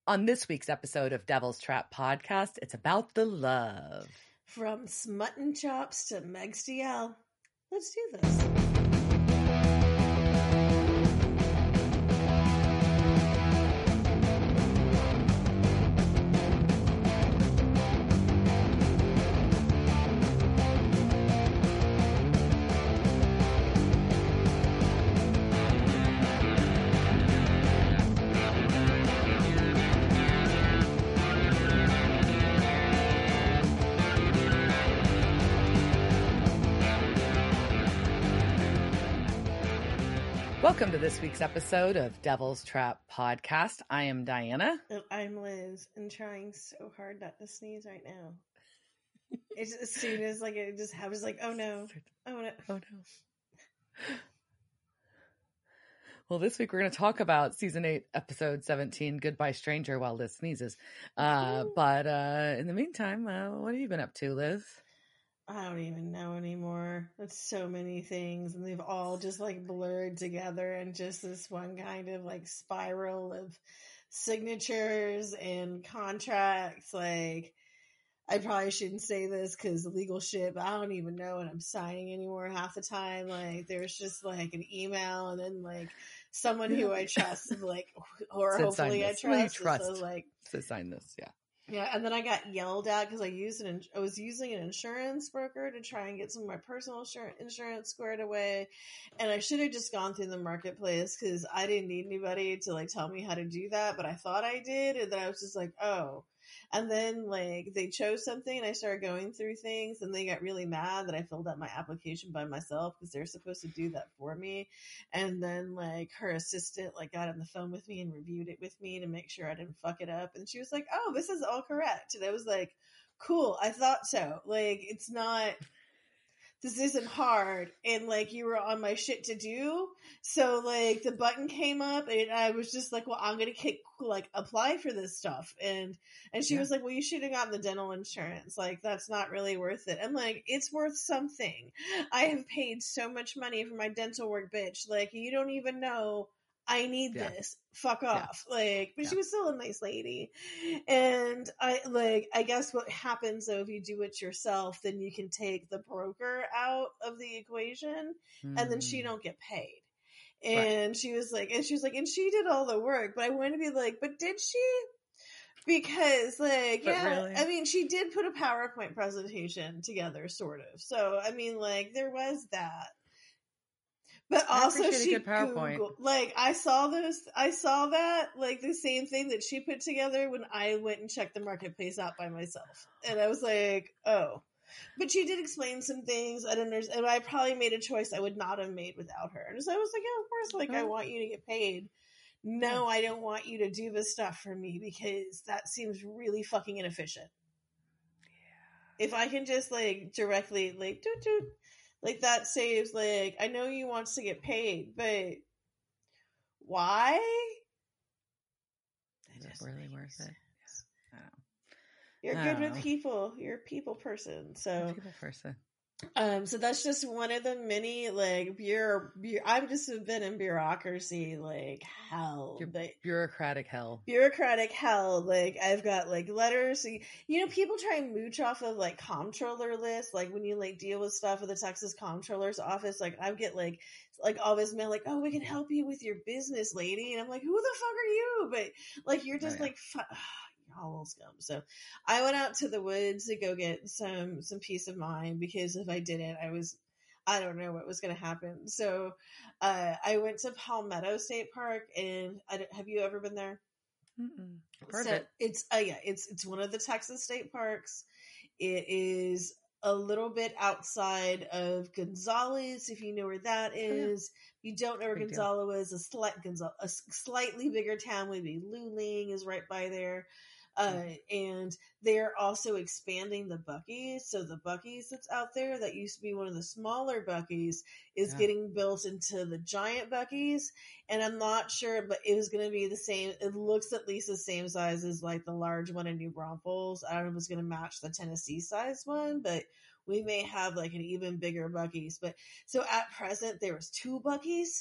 On this week's episode of Devil's Trap Podcast, it's about the love. From Smutton Chops to Megs DL. Let's do this. Welcome to this week's episode of Devil's Trap Podcast. I am Diana. And I'm Liz, and trying so hard not to sneeze right now. It's as soon as I was like, oh no. Well, this week we're going to talk about season 8, episode 17, Goodbye Stranger, while Liz sneezes. But in the meantime, what have you been up to, Liz? I don't even know anymore. That's so many things, and they've all just like blurred together and just this one kind of like spiral of signatures and contracts. Like, I probably shouldn't say this because legal shit, but I don't even know what I'm signing anymore half the time. Like, there's just like an email and then like someone who I trust, like, or hopefully I trust. So like, so sign this, yeah. Yeah, and then I got yelled at because I was using an insurance broker to try and get some of my personal insurance squared away, and I should have just gone through the marketplace because I didn't need anybody to like tell me how to do that, but I thought I did, and then I was just like, oh. And then like they chose something and I started going through things and they got really mad that I filled out my application by myself because they're supposed to do that for me. And then like her assistant like got on the phone with me and reviewed it with me to make sure I didn't fuck it up. And she was like, oh, this is all correct. And I was like, cool. I thought so. Like, this isn't hard, and like you were on my shit to do, so like the button came up and I was just like, well, I'm gonna apply for this stuff, and she was like, well, you should have gotten the dental insurance, like that's not really worth it. I'm like, it's worth something. I have paid so much money for my dental work, bitch. Like, you don't even know I need this. Fuck off. Like, but she was still a nice lady. And I guess what happens though, if you do it yourself, then you can take the broker out of the equation and then she don't get paid. And she was like, and she did all the work, but I wanted to be like, but did she? Because like, really? I mean, she did put a PowerPoint presentation together, sort of. So, I mean, like, there was that. But also she Googled, like, I saw that, like, the same thing that she put together when I went and checked the marketplace out by myself. And I was like, oh. But she did explain some things. I didn't understand. And I probably made a choice I would not have made without her. And so I was like, yeah, of course, like, I want you to get paid. No, I don't want you to do this stuff for me because that seems really fucking inefficient. Yeah. If I can just, like, directly, like, doot. Like, that saves, like, I know you wants to get paid, but why? Is it really worth it? Yeah. You're good with people. You're a people person. So, so that's just one of the many, like, I've just been in bureaucracy, like, hell. Bureaucratic hell. Bureaucratic hell. Like, I've got, like, letters. You know, people try and mooch off of, like, comptroller lists. Like, when you, like, deal with stuff with the Texas Comptroller's office, like, I get, like all this mail, like, oh, we can help you with your business, lady. And I'm like, who the fuck are you? But, like, you're just, like, all little scum. So I went out to the woods to go get some peace of mind, because if I didn't, I don't know what was going to happen. So I went to Palmetto State Park, and have you ever been there? Heard it. It's one of the Texas state parks. It is a little bit outside of Gonzales, if you know where that is. If you don't know where Gonzales is, a slightly bigger town would be Luling, is right by there. And they're also expanding the Buc-ee's. So the Buc-ee's that's out there that used to be one of the smaller Buc-ee's is getting built into the giant Buc-ee's. And I'm not sure, but it was going to be the same. It looks at least the same size as like the large one in New Braunfels. I don't know if it's going to match the Tennessee size one, but we may have like an even bigger Buc-ee's. But so at present there was 2 Buc-ee's.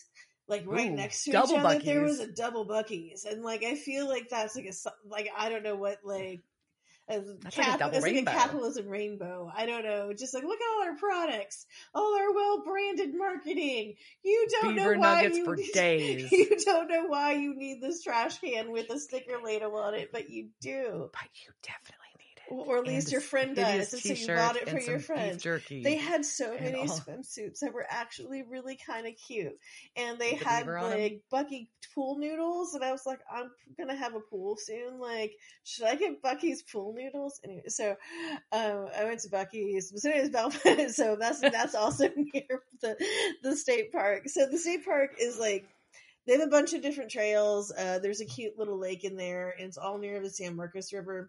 like right next to each double other. There Buc-ee's. was a double Buc-ee's, and like I feel like that's like I don't know what like. That's like a double it's rainbow. like a capitalism rainbow. I don't know. Just like, look at all our products, all our well-branded marketing. You don't Beaver know why nuggets you for days. You don't know why you need this trash can with a sticker label on it, but you do. But you definitely need it. Or at least your friend does, and so you bought it for your friend. They had so many swimsuits that were actually really kind of cute, and they had like Bucky pool noodles, and I was like, I'm gonna have a pool soon. Like, should I get Bucky's pool noodles? Anyway, so I went to Bucky's. So it was Belfast, so that's also near the state park. So the state park is like. They have a bunch of different trails. There's a cute little lake in there, and it's all near the San Marcos River.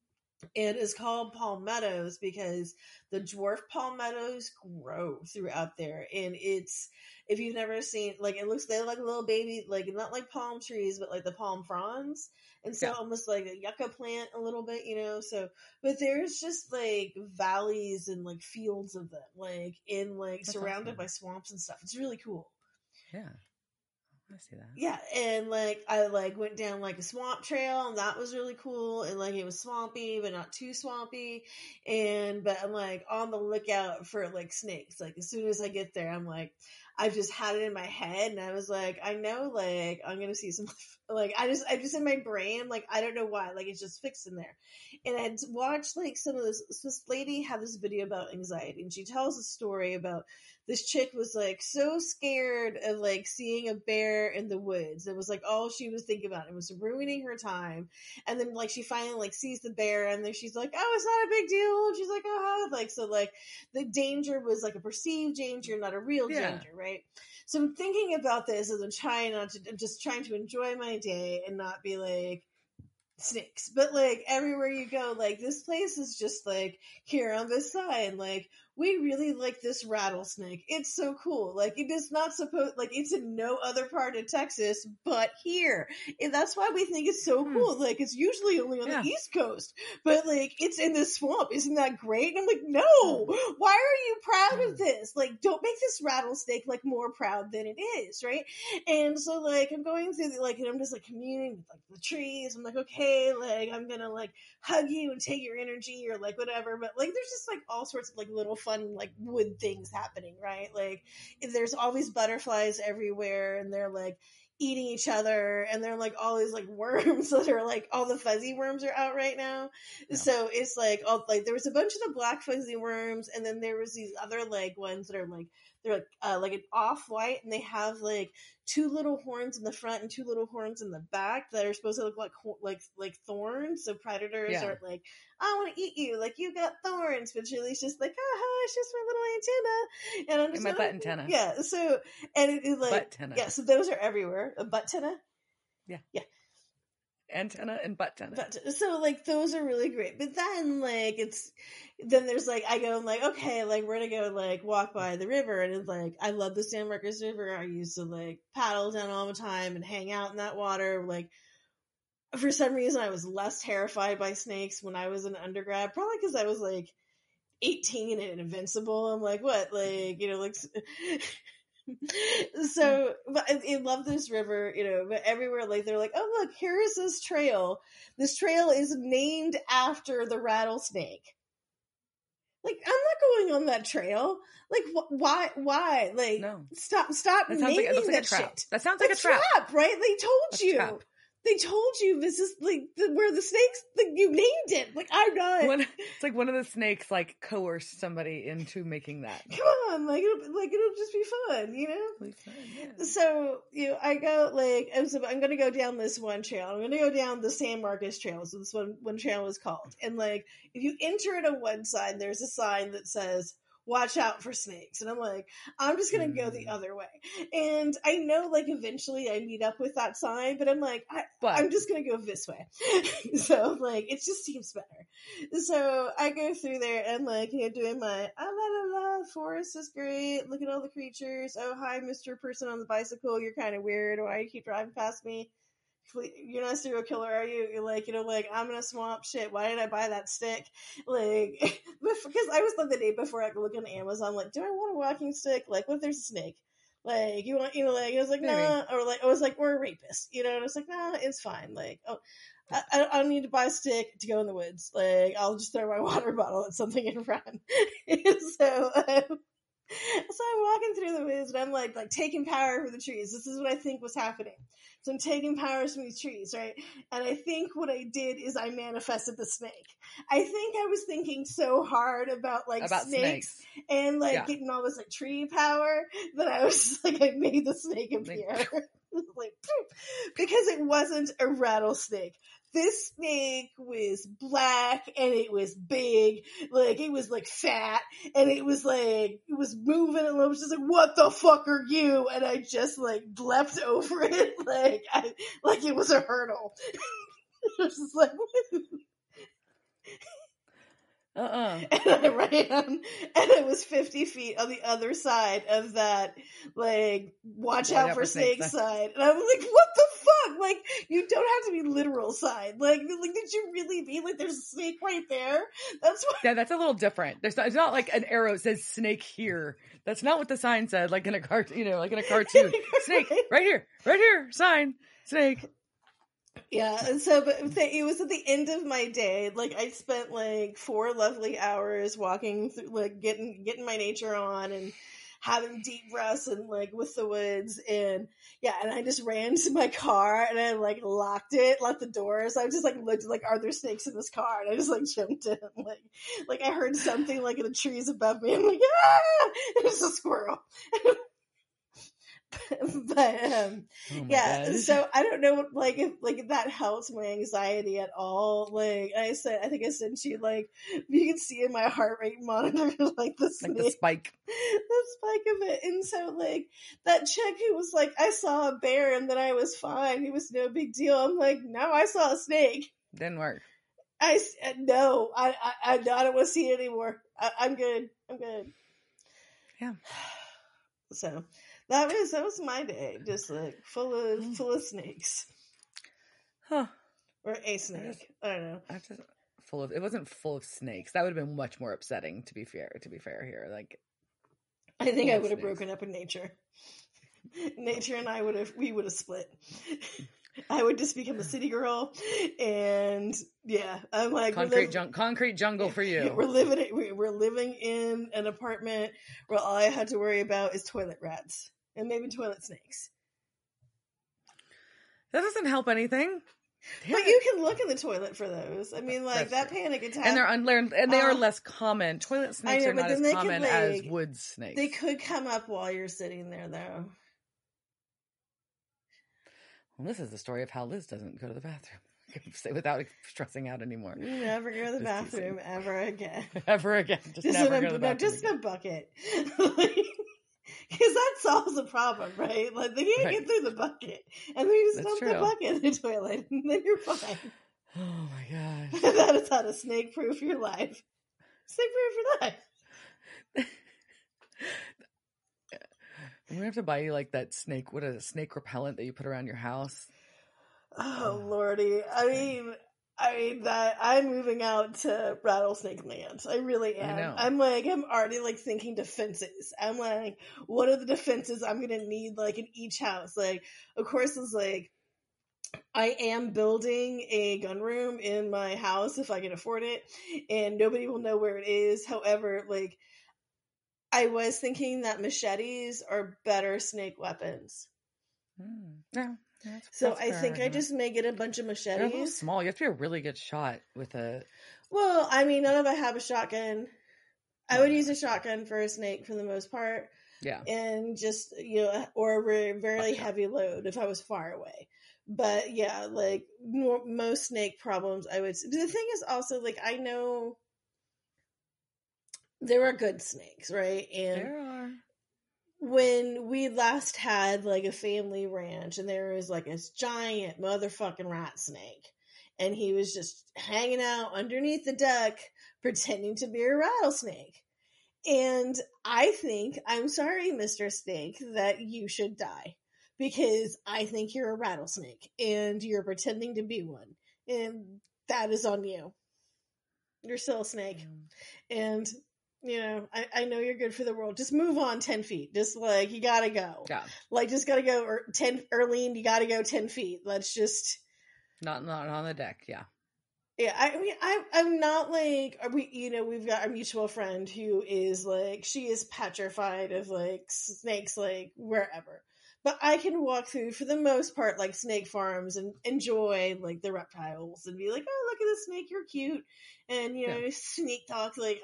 It is called palmettos because the dwarf palmettos grow throughout there, and it's if you've never seen like it looks they look like little baby like not like palm trees but like the palm fronds, and so almost like a yucca plant a little bit, you know. So but there's just like valleys and like fields of them like in like that's surrounded by swamps and stuff. It's really cool. Yeah. I see that. Yeah, and like I like went down like a swamp trail, and that was really cool. And like it was swampy, but not too swampy. But I'm like on the lookout for like snakes. Like as soon as I get there, I'm like, I've just had it in my head, and I was like, I know, like I'm gonna see some. Like I just in my brain, like I don't know why, like it's just fixed in there. And I'd watched like some of this lady had this video about anxiety, and she tells a story about. This chick was like so scared of like seeing a bear in the woods. It was like all she was thinking about. It was ruining her time. And then like she finally like sees the bear, and then she's like, "Oh, it's not a big deal." And she's like, "Oh," like so like the danger was like a perceived danger, not a real danger, right? So I'm thinking about this as I'm just trying to enjoy my day and not be like snakes. But like everywhere you go, like this place is just like here on this sign, like we really like this rattlesnake. It's so cool. Like it is not supposed like it's in no other part of Texas but here. And that's why we think it's so cool. Like it's usually only on the East Coast. But like it's in this swamp. Isn't that great? And I'm like, no, why are you proud of this? Like don't make this rattlesnake like more proud than it is, right? And so like I'm going through and I'm just like communing with like the trees. I'm like, okay, like I'm gonna like hug you and take your energy or like whatever. But like there's just like all sorts of like little fun like wood things happening, right? Like there's always butterflies everywhere, and they're like eating each other, and they're like all these like worms that are like all the fuzzy worms are out right now. So it's like all like there was a bunch of the black fuzzy worms, and then there was these other like ones that are like they're like an off-white, and they have like two little horns in the front and two little horns in the back that are supposed to look like thorns. So predators are like, I want to eat you, like you got thorns, but Julie's just like, it's just my little antenna, and I'm just my butt antenna. Yeah. So and it is like butt antenna. Yeah. So those are everywhere. A butt antenna. Yeah. Yeah. Antenna and butt antenna. So like those are really great, but then like then there's like I go like okay, like we're gonna go like walk by the river, and it's like I love the San Marcos River. I used to like paddle down all the time and hang out in that water. Like for some reason I was less terrified by snakes when I was an undergrad, probably because I was like 18 and invincible. I'm like, what, like, you know, like so but I love this river, you know, but everywhere like they're like, oh look, here is this trail is named after the rattlesnake. Like I'm not going on that trail. Like why like no. stop that naming like, that trap. shit. That sounds like a trap, right? They told you this is like where the snakes. Like you named it. Like I'm not. It's like one of the snakes like coerced somebody into making that. Come on, like it'll just be fun, you know. Yeah. So you know, I go like I'm gonna go down this one trail. I'm gonna go down the San Marcos Trail. So this one trail is called. And like if you enter it on one side, there's a sign that says, watch out for snakes. And I'm like, I'm just going to go the other way. And I know like eventually I meet up with that sign, but I'm like, I'm just going to go this way. So like, it just seems better. So I go through there and like, you know, doing my, forest is great. Look at all the creatures. Oh, hi, Mr. Person on the bicycle. You're kind of weird. Why do you keep driving past me? You're not a serial killer, are you? You're like, you know, like, I'm in a swamp. Shit, why did I buy that stick? Like, because I was like the day before I could look on Amazon, like, do I want a walking stick? Like, what if there's a snake? Like, you want, like, I was like, Maybe. nah, or like, I was like, we're a rapist, and I was like, nah, it's fine. Like, oh, I don't need to buy a stick to go in the woods. Like, I'll just throw my water bottle at something and run. So I'm walking through the woods and I'm like taking power from the trees. This is what I think was happening. So I'm taking powers from these trees, right? And I think what I did is I manifested the snake. I think I was thinking so hard about snakes and getting all this tree power that I was just I made the snake appear. Because it wasn't a rattlesnake. This snake was black and it was big, it was fat, and it was moving, and I was just what the fuck are you? And I just leapt over it like it was a hurdle. I was just and I ran, and it was 50 feet on the other side of that, watch out for snakes side. And I'm like, what the fuck? You don't have to be literal side. Did you really mean there's a snake right there? That's what. Yeah, that's a little different. It's not like an arrow that says snake here. That's not what the sign said, like in a cartoon, Snake, right here, sign, snake. Yeah, and so, but it was at the end of my day. I spent 4 lovely hours walking through, getting my nature on and having deep breaths and with the woods, and and I just ran to my car and I locked the doors. I just looked are there snakes in this car? And I just jumped in, I heard something in the trees above me. I'm ah! It was a squirrel. But God. so I don't know if that helps my anxiety at all. I think I said to you, you can see in my heart rate monitor the snake, the spike of it. And so that chick who was I saw a bear and then I was fine, it was no big deal. I'm no, I saw a snake. Didn't work. No, I don't want to see it anymore. I'm good. Yeah. So that was my day, just full of snakes. Huh. Or a snake. I don't know. It wasn't full of snakes. That would have been much more upsetting, to be fair here. I think I would have broken up with nature. Nature and I would have split. I would just become a city girl, and I'm concrete jungle for you. We're living in an apartment where all I had to worry about is toilet rats and maybe toilet snakes. That doesn't help anything. But you can look in the toilet for those. I mean, that true. Panic attack, and they're unlearned, and they are less common. Toilet snakes are not as common as wood snakes. They could come up while you're sitting there, though. Well, this is the story of how Liz doesn't go to the bathroom without stressing out anymore. You never go to the bathroom ever again. Ever again. Just never go to the bathroom. Just in a bucket. Because that solves the problem, right? They can't get through the bucket. And then you just dump the bucket in the toilet, and then you're fine. Oh my gosh. That is how to snake-proof your life. Snake-proof your life. I'm gonna have to buy you that snake. What is a snake repellent that you put around your house? Oh lordy! I mean that I'm moving out to rattlesnake land. I really am. I know. I'm already thinking defenses. I'm what are the defenses I'm gonna need in each house? Of course, it's I am building a gun room in my house if I can afford it, and nobody will know where it is. However, I was thinking that machetes are better snake weapons. Yeah. So I think I just may get a bunch of machetes. They're a little small. You have to be a really good shot with a... Well, I mean, none of I have a shotgun. I would use a shotgun for a snake for the most part. Yeah. And just, or a very heavy load if I was far away. But yeah, most snake problems, I would... The thing is also, I know... There are good snakes, right? And there are. When we last had a family ranch, and there was this giant motherfucking rat snake, and he was just hanging out underneath the deck pretending to be a rattlesnake. And I think, I'm sorry, Mr. Snake, that you should die, because I think you're a rattlesnake and you're pretending to be one, and that is on you. You're still a snake. And You know, I know you're good for the world. Just move on 10 feet. Just like, you gotta go. Yeah. Like, just gotta go. Or 10, Erlene, you gotta go 10 feet. Let's just. Not on the deck. Yeah. Yeah, I mean, I'm not like, we've got a mutual friend who is like, she is petrified of like snakes, like wherever. But I can walk through, for the most part, like snake farms and enjoy like the reptiles and be like, oh, look at the snake, you're cute. And, snake talk, like,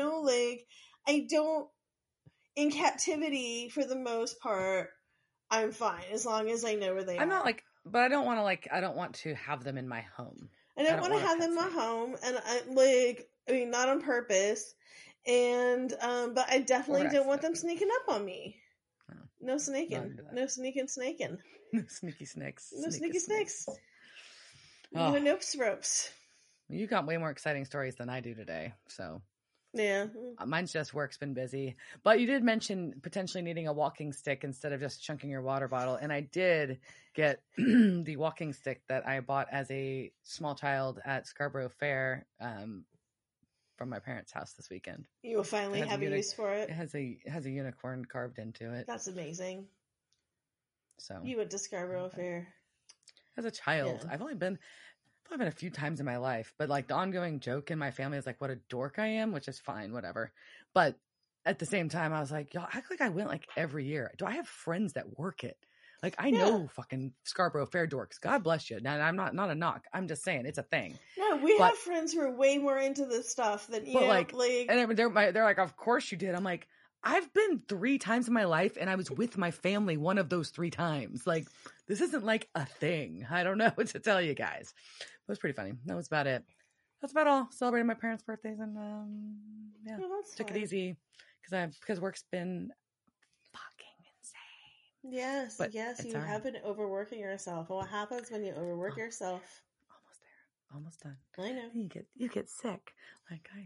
I don't, in captivity, for the most part, I'm fine as long as I know where they are. I'm not like, but I don't want to have them in my home. I don't want to have them in my home, and not on purpose. And but I definitely don't want them sneaking up on me. No snaking. No snaking. No sneaky snakes. No sneaky snakes. Oh. No nope ropes. You got way more exciting stories than I do today, so. Yeah. Mine's just work's been busy. But you did mention potentially needing a walking stick instead of just chunking your water bottle. And I did get the walking stick that I bought as a small child at Scarborough Fair from my parents' house this weekend. You will finally have a use for it. It has a unicorn carved into it. That's amazing. So you went to Scarborough Fair. As a child. Yeah. I've only been a few times in my life, but like the ongoing joke in my family is like what a dork I am, which is fine, whatever. But at the same time, I was like, y'all act like I went like every year. Do I have friends that work it? Like I know fucking Scarborough Fair dorks. God bless you. Now I'm not a knock. I'm just saying it's a thing. No, we have friends who are way more into this stuff than you. And they're like, of course you did. I'm like, I've been 3 times in my life, and I was with my family one of those 3 times. Like, this isn't like a thing. I don't know what to tell you guys. It was pretty funny. That was about it. That's about all. Celebrating my parents' birthdays and took it easy because work's been fucking insane. Yes, you have been overworking yourself. And what happens when you overwork yourself? Almost done. I know. You get sick like I am.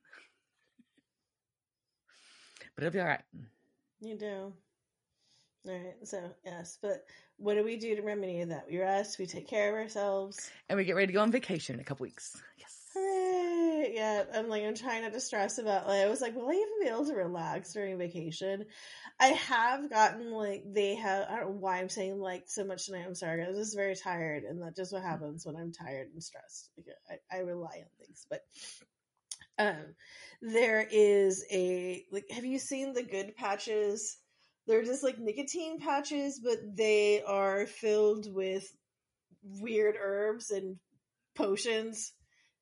But it'll be all right. You do. All right. So, yes. But what do we do to remedy that? We rest. We take care of ourselves. And we get ready to go on vacation in a couple weeks. Yes. Hooray. Yeah. I'm trying not to stress about, I was like, will I even be able to relax during vacation? I have gotten, I don't know why I'm saying, so much tonight. I'm sorry. I was just very tired. And that's just what happens when I'm tired and stressed. I rely on things. But, there is have you seen the good patches? They're just nicotine patches, but they are filled with weird herbs and potions.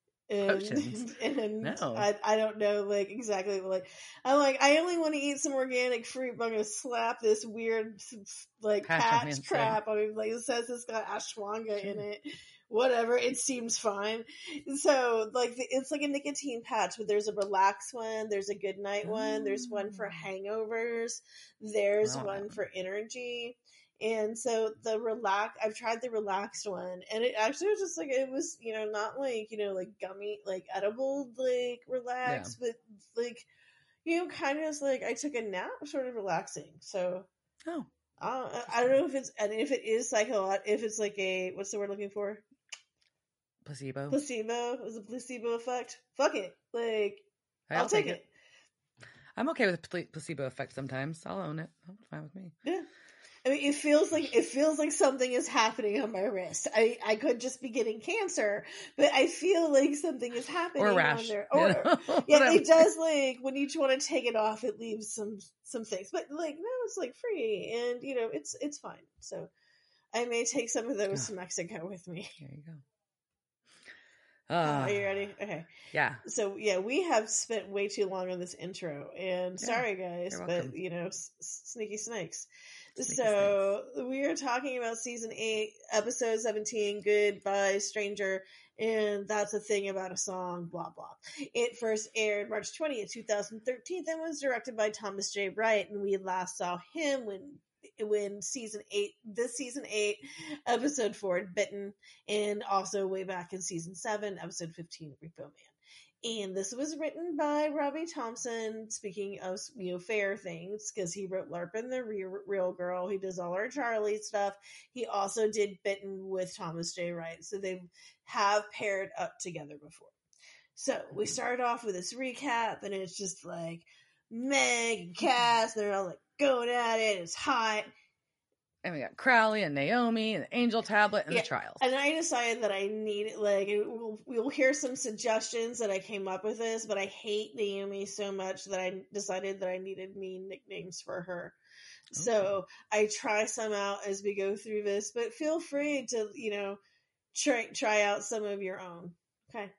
And no. I don't know exactly I'm I only want to eat some organic fruit, but I'm gonna slap this weird patch crap. I mean, it says it's got ashwagandha in it. Whatever, it seems fine. So, it's like a nicotine patch, but there's a relax one, there's a good night one, there's one for hangovers, there's one for energy. And so I've tried the relaxed one, and it actually was just it was, not gummy, edible, relaxed, but kind of just I took a nap, sort of relaxing. So, I don't know if it is psycho, if it's what's the word looking for? Placebo. It was a placebo effect. Fuck it. I'll take it. I'm okay with placebo effect sometimes. I'll own it. That's fine with me. Yeah. I mean, it feels like something is happening on my wrist. I could just be getting cancer, but I feel like something is happening or a rash. on there. Or yeah, it does. When you want to take it off, it leaves some things. But no, it's free, and it's fine. So I may take some of those to Mexico with me. There you go. Are you ready? Okay. Yeah. So we have spent way too long on this intro, and sorry guys, but sneaky snakes. So we are talking about season 8, episode 17, Goodbye Stranger, and that's a thing about a song, blah blah. It first aired March 20th, 2013, and was directed by Thomas J. Wright, and we last saw him when season 8, episode 4, Bitten, and also way back in season 7, episode 15, Repo Man. And this was written by Robbie Thompson, speaking of, fair things, because he wrote Larpin' the Real Girl. He does all our Charlie stuff. He also did Bitten with Thomas J. Wright. So they have paired up together before. So we started off with this recap, and it's just like Meg and Cass, they're all like going at it. It's hot. And we got Crowley and Naomi and the Angel Tablet and the trials. And I decided that I need, like, we'll hear some suggestions that I came up with this, but I hate Naomi so much that I decided that I needed mean nicknames for her. Okay. So I try some out as we go through this, but feel free to, you know, try out some of your own. Okay.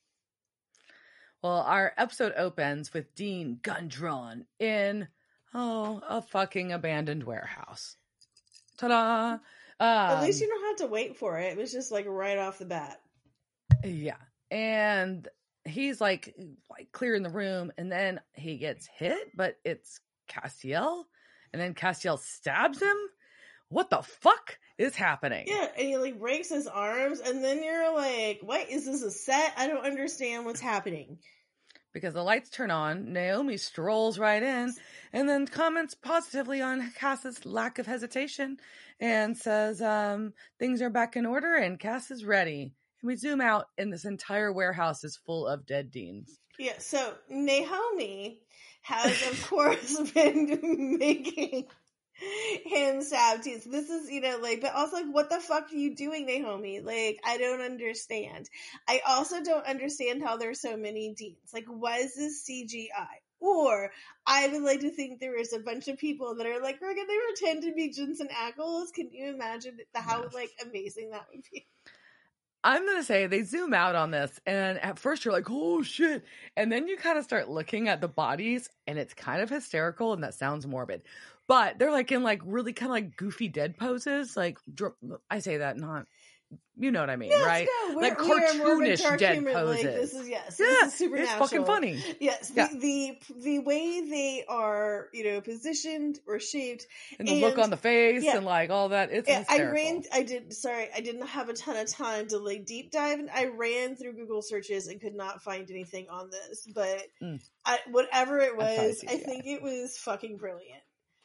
Well, our episode opens with Dean gun drawn in, a fucking abandoned warehouse. Ta-da! At least you don't have to wait for it. It was just like right off the bat. Yeah. And he's like clearing the room, and then he gets hit, but it's Castiel. And then Castiel stabs him. What the fuck is happening? Yeah, and he like breaks his arms, and then you're like, what? Is this a set? I don't understand what's happening. Because the lights turn on, Naomi strolls right in and then comments positively on Cass's lack of hesitation and says things are back in order and Cass is ready. And we zoom out and this entire warehouse is full of dead Deans. Yeah, so Naomi has, of course, been making him stab too. So this is, you know, like, but also like, what the fuck are you doing, Naomi? Like, I don't understand. I also don't understand how there's so many Deans. Like, was this CGI? Or I would like to think there is a bunch of people that are like, we're gonna pretend to be Jensen Ackles. Can you imagine how like amazing that would be? I'm going to say they zoom out on this, and at first you're like, oh shit. And then you kind of start looking at the bodies, and it's kind of hysterical, and that sounds morbid. But they're like in like really kind of like goofy dead poses. Like, I say that not, you know what I mean, yes, right? No, like cartoonish dead poses. Like, this is supernatural. It's fucking funny. Yes, the way they are, you know, positioned or shaped, and the look on the face, and like all that. It's hysterical. I didn't have a ton of time to like deep dive, and I ran through Google searches and could not find anything on this. But whatever it was, I think it was fucking brilliant.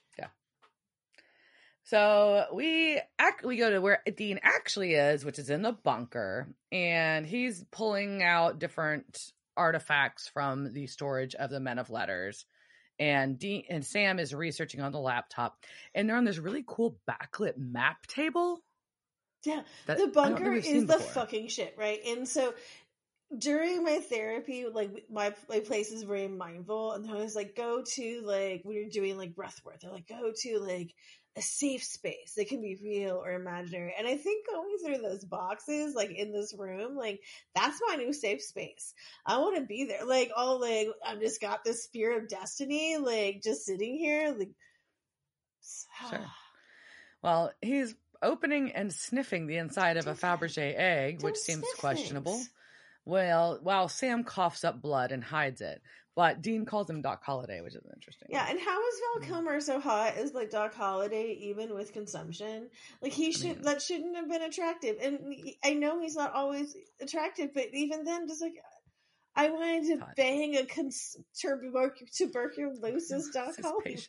So we go to where Dean actually is, which is in the bunker, and he's pulling out different artifacts from the storage of the Men of Letters. And Dean and Sam is researching on the laptop, and they're on this really cool backlit map table. Yeah, the bunker is the fucking shit, right? And so during my therapy, like my place is very mindful, and I was like, go to like we were doing like breath work. They're like, go to like a safe space that can be real or imaginary. And I think going through those boxes, like in this room, like that's my new safe space. I want to be there. Like, oh, like I've just got this spear of destiny, like just sitting here. Like, sure. Well, he's opening and sniffing the inside of a Fabergé egg, which seems questionable. Things. Well, while Sam coughs up blood and hides it. But Dean calls him Doc Holliday, which is interesting. Yeah, and how is Val Kilmer so hot as like Doc Holliday, even with consumption? Like that shouldn't have been attractive. And I know he's not always attractive, but even then, just like I wanted to bang a tuberculosis Doc Holliday.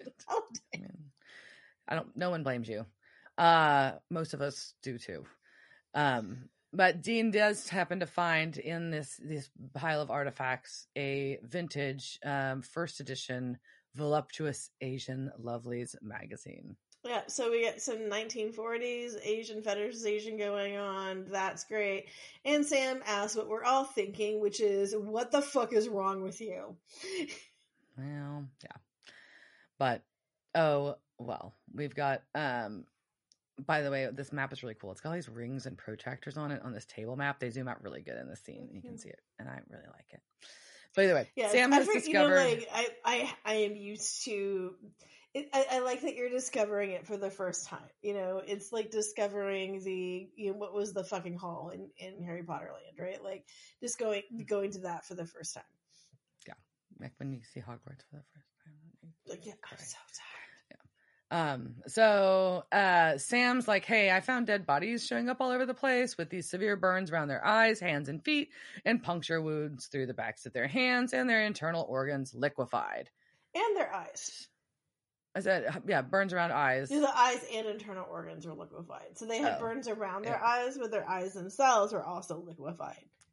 No one blames you. Most of us do too. But Dean does happen to find in this pile of artifacts a vintage first edition voluptuous Asian Lovelies magazine. Yeah, so we get some 1940s Asian fetishization going on. That's great. And Sam asks what we're all thinking, which is, what the fuck is wrong with you? Well, yeah. But, we've got... By the way, this map is really cool. It's got all these rings and protractors on it on this table map. They zoom out really good in this scene. You can see it, and I really like it. But either way, Sam has discovered. You know, like, I am used to. I like that you're discovering it for the first time. You know, it's like discovering what was the fucking hall in Harry Potter Land, right? Like just going to that for the first time. Yeah, like when you see Hogwarts for the first time. Like, yeah, I'm so tired. So Sam's like, hey, I found dead bodies showing up all over the place with these severe burns around their eyes, hands, and feet, and puncture wounds through the backs of their hands, and their internal organs liquefied. And their eyes. I said, yeah, burns around eyes. The eyes and internal organs were liquefied. So they had burns around their eyes, but their eyes themselves were also liquefied.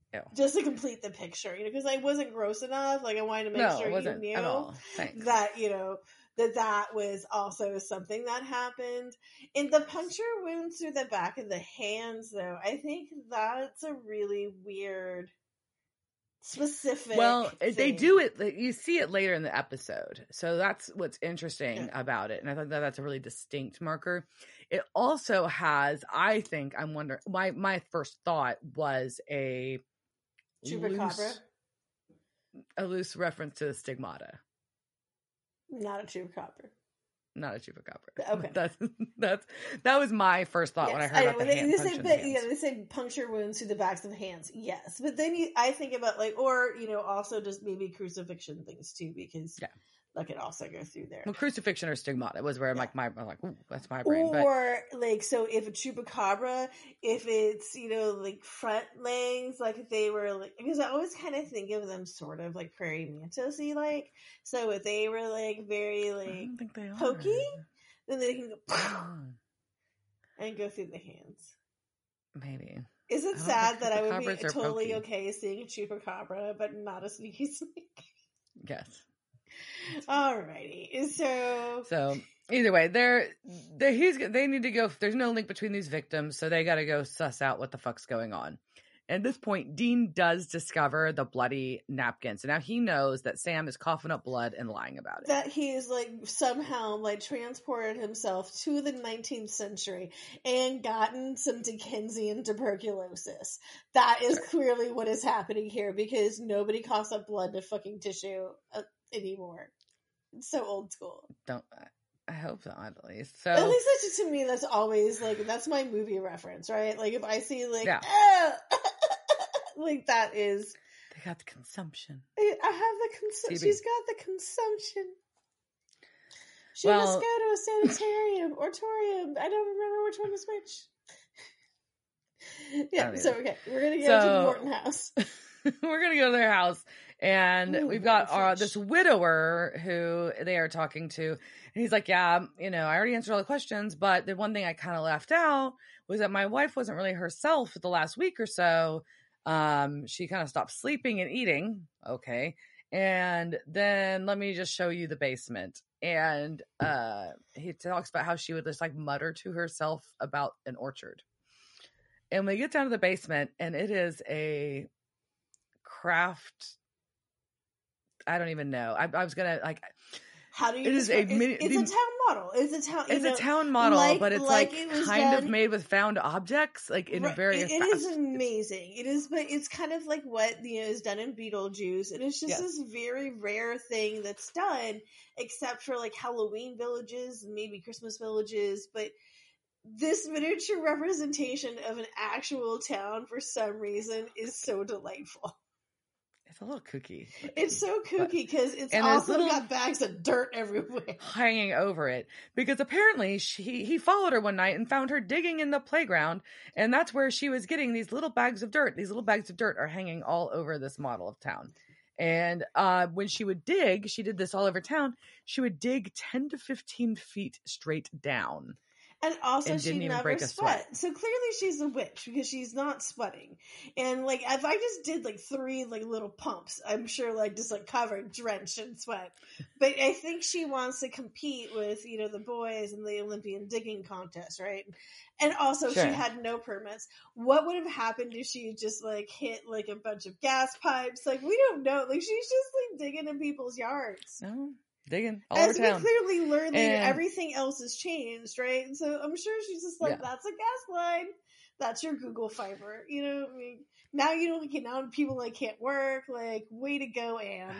Ew. just to complete the picture, because I wasn't gross enough. Like, I wanted to make No, sure it wasn't you at knew all. Thanks. that, that was also something that happened. And the puncture wounds through the back of the hands, though, I think that's a really weird, specific Well, they thing. do it. You see it later in the episode, so that's what's interesting about it. And I think that that's a really distinct marker. It also has, I think, I'm wondering. My first thought was a Chupacabra, loose reference to the stigmata. not a chupacabra. Not a chupacabra. Okay, that was my first thought when I heard about the hand punch in the hands. They say puncture wounds through the backs of hands. Yes, but then I think about also just maybe crucifixion things too, because that could also go through there. Well, crucifixion or stigmata was where I'm like, ooh, that's my brain. Or so if a chupacabra, if it's like front legs, like if they were like, because I always kind of think of them sort of like prairie mantis-y, like, so if they were like very like I don't think they pokey, are. then they can go and go through the hands. Maybe. Is it sad that I would be totally okay seeing a chupacabra, but not a sneaky snake? Yes. Alrighty. So either way, they need to go. There's no link between these victims, so they got to go suss out what the fuck's going on. At this point, Dean does discover the bloody napkin. So now he knows that Sam is coughing up blood and lying about it. That he's like somehow like transported himself to the 19th century and gotten some Dickensian tuberculosis. That is clearly what is happening here, because nobody coughs up blood to fucking tissue anymore. It's so old school. I hope not, at least. So, at least that's, to me, that's always like, that's my movie reference, right? Like if I see like, like that is. They got the consumption. I have the consumption. She's got the consumption. She must go to a sanitarium or torium. I don't remember which one is which. Yeah, so okay, we're gonna go to the Morton house. We're gonna go to their house, and we've got this widower who they are talking to, and he's like, "Yeah, I already answered all the questions, but the one thing I kind of left out was that my wife wasn't really herself for the last week or so. She kind of stopped sleeping and eating. Okay, and then let me just show you the basement." And he talks about how she would just like mutter to herself about an orchard. And we get down to the basement, and it is a craft. I don't even know. I was gonna like. How do you? It's a town model. It's a town model, but it's like kind of made with found objects, like in a very. It is amazing. It is, but it's kind of like what is done in Beetlejuice, and it's just this very rare thing that's done, except for like Halloween villages and maybe Christmas villages, but. This miniature representation of an actual town, for some reason, is so delightful. It's a little kooky. It's so kooky because it's also got bags of dirt everywhere hanging over it. Because apparently he followed her one night and found her digging in the playground, and that's where she was getting these little bags of dirt. These little bags of dirt are hanging all over this model of town. And when she would dig, she did this all over town. She would dig 10 to 15 feet straight down. And also, she never sweat. So clearly, she's a witch because she's not sweating. And like, if I just did like 3 like little pumps, I'm sure like just like covered, drenched in sweat. But I think she wants to compete with the boys in the Olympian digging contest, right? And also, she had no permits. What would have happened if she just like hit like a bunch of gas pipes? Like, we don't know. Like, she's just like digging in people's yards. No. Digging all over town. As we clearly learned that everything else has changed, right? And so I'm sure she's just like, that's a gas line. That's your Google fiber. I mean, now now people like can't work. Like, way to go, Anne.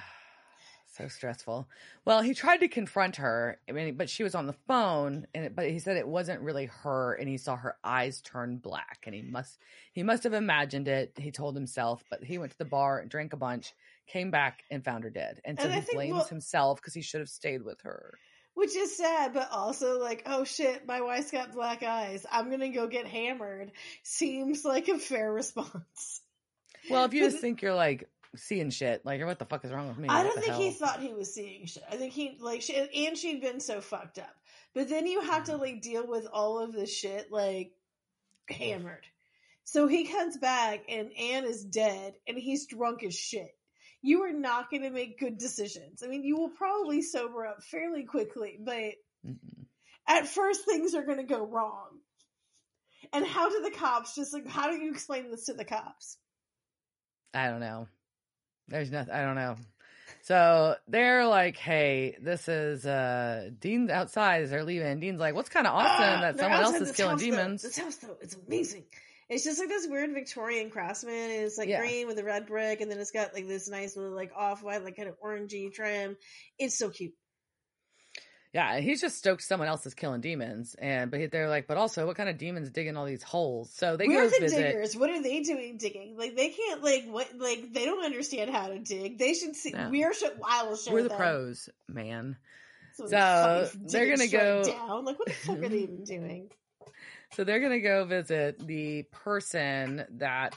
So stressful. Well, he tried to confront her, but she was on the phone, but he said it wasn't really her, and he saw her eyes turn black, and he must have imagined it. He told himself, but he went to the bar and drank a bunch, came back and found her dead, and so he blames himself because he should have stayed with her. Which is sad, but also like, oh shit, my wife's got black eyes. I'm gonna go get hammered. Seems like a fair response. Well, if you just think you're like seeing shit, like, what the fuck is wrong with me? I don't think he thought he was seeing shit. I think he like and she'd been so fucked up. But then you have to like deal with all of this shit like hammered. So he comes back and Anne is dead and he's drunk as shit. You are not going to make good decisions. I mean, you will probably sober up fairly quickly, but at first things are going to go wrong. And how do the cops how do you explain this to the cops? I don't know. There's nothing. I don't know. So they're like, hey, this is Dean's outside as they're leaving. And Dean's like, what's kind of awesome that someone else is killing demons. This house, though, it's amazing. It's just like this weird Victorian craftsman. And it's like green with a red brick. And then it's got like this nice little like off-white, like kind of orangey trim. It's so cute. Yeah, he's just stoked someone else is killing demons. But they're like, but also, what kind of demons dig in all these holes? So they go visit. Diggers? What are they doing digging? Like, they can't, they don't understand how to dig. They should see, No. I will show We're the them. pros, man. So they're going to go down. Like, what the fuck are they even doing? So they're going to go visit the person that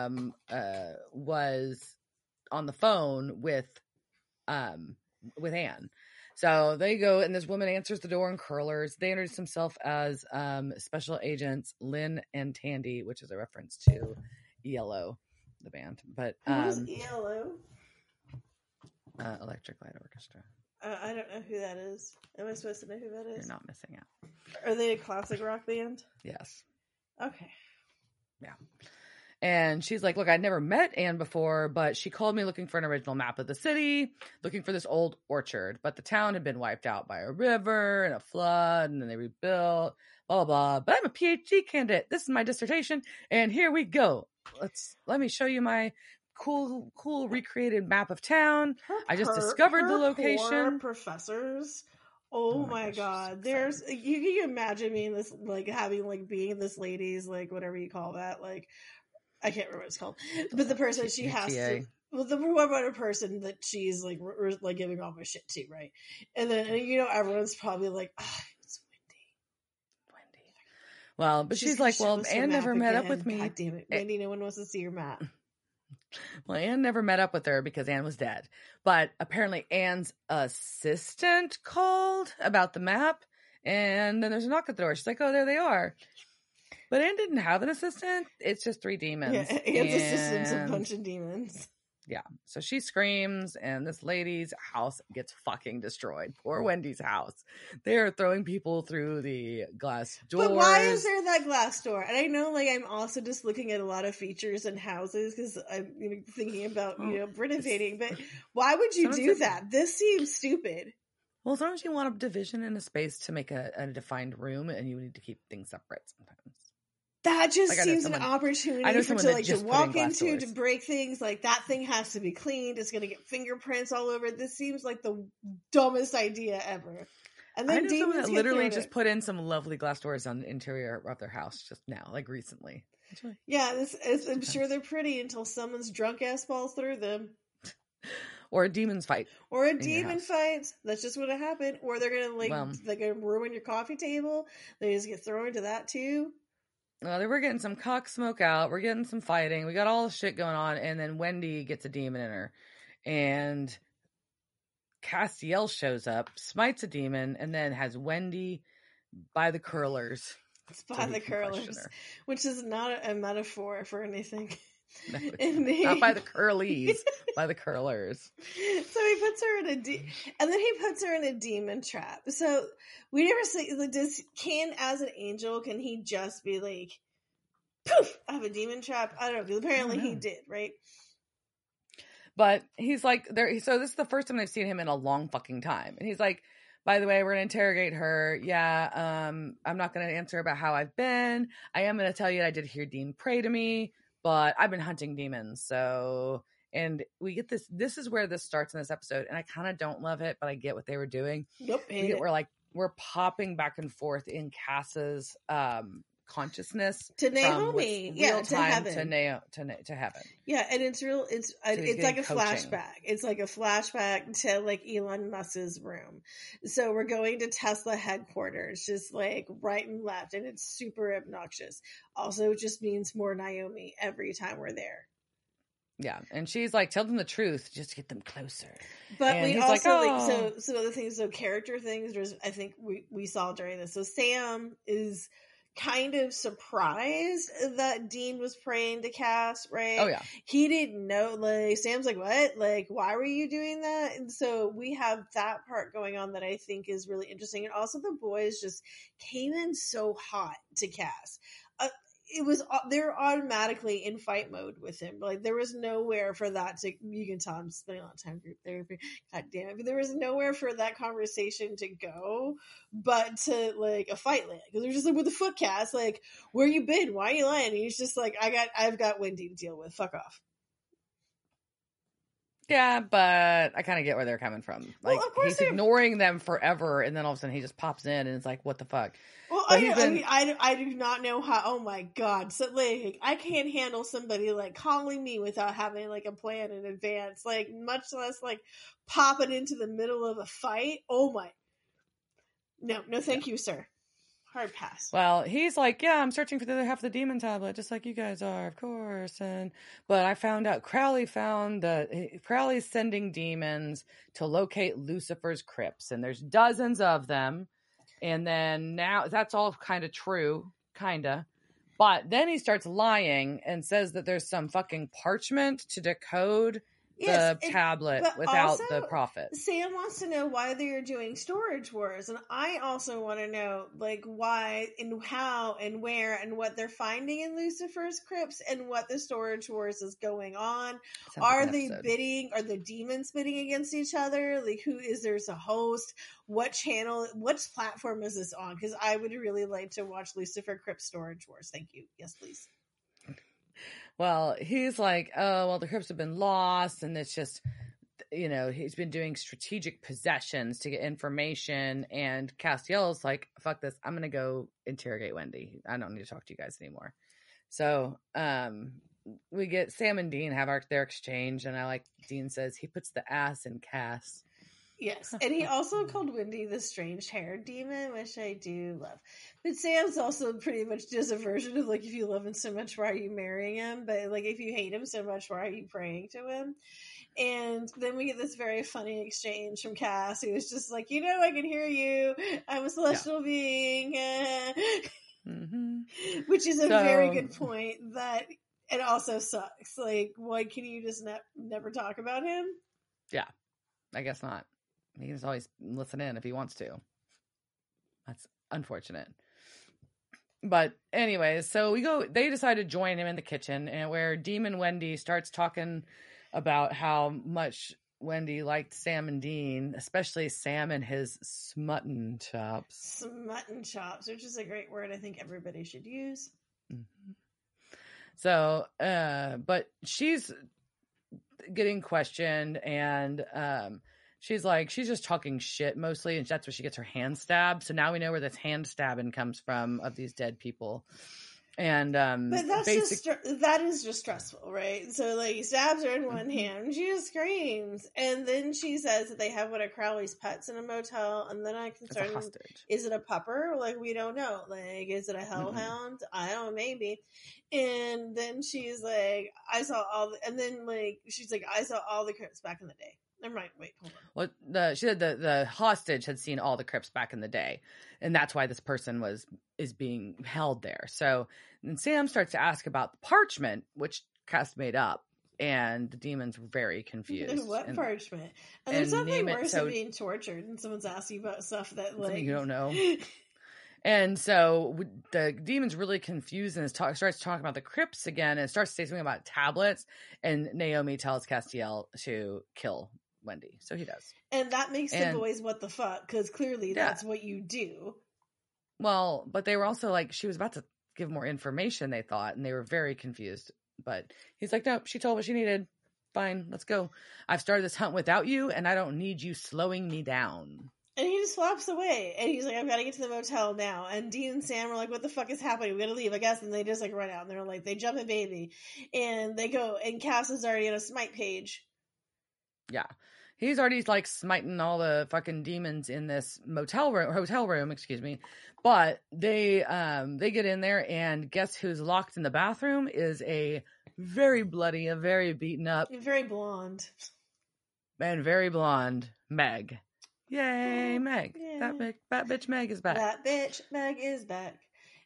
was on the phone with Anne. So they go, and this woman answers the door in curlers. They introduce themselves as Special Agents Lynn and Tandy, which is a reference to ELO, the band. But who's ELO? Electric Light Orchestra. I don't know who that is. Am I supposed to know who that is? You're not missing out. Are they a classic rock band? Yes. Okay. Yeah. And she's like, look, I'd never met Anne before, but she called me looking for an original map of the city, looking for this old orchard. But the town had been wiped out by a river and a flood, and then they rebuilt, blah, blah, blah. But I'm a PhD candidate. This is my dissertation. And here we go. Let me show you my cool recreated map of town. I just discovered the location. Professors. Oh my God. There's, you can imagine being this, like, having, like, being this lady's, like, whatever you call that, like, I can't remember what it's called, but the person she has to, well, the one person that she's like giving all my shit to, right? And then everyone's probably like, it's Wendy. Well, but she's like, well, Anne never met up with me. God damn it, Wendy! No one wants to see your map. Well, Anne never met up with her because Anne was dead. But apparently, Anne's assistant called about the map, and then there's a knock at the door. She's like, oh, there they are. But Anne didn't have an assistant. It's just 3 demons. Yeah, Anne's assistant's a bunch of demons. Yeah. So she screams, and this lady's house gets fucking destroyed. Poor Wendy's house. They are throwing people through the glass doors. But why is there that glass door? And I know, like, I'm also just looking at a lot of features and houses because I'm thinking about, renovating. But why would you do that? This seems stupid. Well, sometimes you want a division in a space to make a defined room, and you need to keep things separate sometimes. That just seems an opportunity to walk into, to break things. Like, that thing has to be cleaned. It's going to get fingerprints all over it. This seems like the dumbest idea ever. And then I know someone that literally just put in some lovely glass doors on the interior of their house just now, like recently. Yeah, I'm sure they're pretty until someone's drunk ass falls through them. Or a demons fight. Or a demon fight. That's just what happened. Or they're going to, they're going to ruin your coffee table. They just get thrown into that too. We're getting some cock smoke out. We're getting some fighting. We got all the shit going on. And then Wendy gets a demon in her. And Castiel shows up, smites a demon, and then has Wendy by the curlers. It's by the curlers. Which is not a metaphor for anything. No, not by the curlies, by the curlers. So he puts her in and then he puts her in a demon trap. So we never see, like, as an angel, can he just be like, poof, I have a demon trap? I don't know. Apparently he did, right? But he's like, so this is the first time I've seen him in a long fucking time. And he's like, by the way, we're going to interrogate her. Yeah, I'm not going to answer about how I've been. I am going to tell you I did hear Dean pray to me. But I've been hunting demons, so, and we get this is where this starts in this episode, and I kind of don't love it, but I get what they were doing. Yep. We're popping back and forth in Cass's consciousness to Naomi, to heaven, to heaven. Yeah, and it's real. It's like a flashback. It's like a flashback to like Elon Musk's room. So we're going to Tesla headquarters, just like right and left, and it's super obnoxious. Also, it just means more Naomi every time we're there. Yeah, and she's like, tell them the truth, just get them closer. But and we also some other things, so character things. I think we saw during this. So Sam is kind of surprised that Dean was praying to Cass, right? Oh, yeah. He didn't know. Like, Sam's like, what? Like, why were you doing that? And so we have that part going on that I think is really interesting. And also the boys just came in so hot to Cass. It was, they're automatically in fight mode with him. Like, there was nowhere for that to, you can tell I'm spending a lot of time group therapy. God damn it. But there was nowhere for that conversation to go, but to like a fight land. Because they're just like, what the fuck, Cass? Like, where you been? Why are you lying? And he's just like, I've got Wendy to deal with. Fuck off. Yeah, but I kind of get where they're coming from. Like, Well, of course he's ignoring them forever, and then all of a sudden he just pops in, and it's like, what the fuck? Well, I do not know how. Oh my god! So like, I can't handle somebody like calling me without having like a plan in advance. Like, much less like popping into the middle of a fight. Oh my! No, thank you, sir. Hard pass. Well, he's like, yeah, I'm searching for the other half of the demon tablet, just like you guys are, of course. But I found out Crowley's sending demons to locate Lucifer's crypts, and there's dozens of them. And then now that's all kind of true, kind of. But then he starts lying and says that there's some fucking parchment to decode the tablet without the prophet. Sam wants to know why they're doing storage wars, and I also want to know like why and how and where and what they're finding in Lucifer's crypts and what the storage wars is going on. Are they bidding? Are the demons bidding against each other? Like, who is there's a host? What channel? What platform is this on? Because I would really like to watch Lucifer Crypt Storage Wars. Thank you. Yes, please. Well, he's like, oh, well, the crypts have been lost, and it's just, he's been doing strategic possessions to get information, and Castiel's like, fuck this, I'm going to go interrogate Wendy. I don't need to talk to you guys anymore. So, we get Sam and Dean have their exchange, and I like, Dean says he puts the ass in Cass. Yes, and he also called Wendy the strange-haired demon, which I do love. But Sam's also pretty much just a version of, like, if you love him so much, why are you marrying him? But, like, if you hate him so much, why are you praying to him? And then we get this very funny exchange from Cass, who is just like, I can hear you. I'm a celestial being. Which is a very good point that it also sucks. Like, why can you just never talk about him? Yeah, I guess not. He can just always listen in if he wants to. That's unfortunate. But anyways, so they decide to join him in the kitchen, and where Demon Wendy starts talking about how much Wendy liked Sam and Dean, especially Sam and his smutton chops. Smutton chops, which is a great word I think everybody should use. Mm-hmm. So, but she's getting questioned, and she's just talking shit mostly, and that's where she gets her hand stabbed. So now we know where this hand stabbing comes from of these dead people. And but that is just stressful, right? So like he stabs her in one hand, and she just screams, and then she says that they have one of Crowley's pets in a motel, and then I'm concerned, is it a pupper? Like, we don't know. Like, is it a hellhound? I don't know, maybe. And then she's like, I saw all the crypts back in the day. Never mind. Wait, hold on. Well, she said the hostage had seen all the crypts back in the day, and that's why this person is being held there. So then Sam starts to ask about the parchment, which Cass made up, and the demons were very confused. What parchment? And there's nothing worse than being tortured, and someone's asking about stuff that like you don't know. And so the demon's really confused and starts talking about the crypts again, and starts saying something about tablets. And Naomi tells Castiel to kill Wendy, so he does, and that makes the boys what the fuck, because clearly that's what you do. Well, but they were also like, she was about to give more information, they thought, and they were very confused. But he's like, nope, she told what she needed. Fine, let's go. I've started this hunt without you, and I don't need you slowing me down. And he just flaps away, and he's like, I've got to get to the motel now. And Dean and Sam are like, what the fuck is happening? We gotta leave, I guess. And they just like run out, and they're like, they jump a baby, and they go, and Cass is already on a smite page. Yeah. He's already like smiting all the fucking demons in this hotel room, excuse me. But they get in there, and guess who's locked in the bathroom is a very bloody, a very beaten up, very blonde, and very blonde Meg. Yay, Meg! Yeah. That bitch Meg is back. That bitch Meg is back.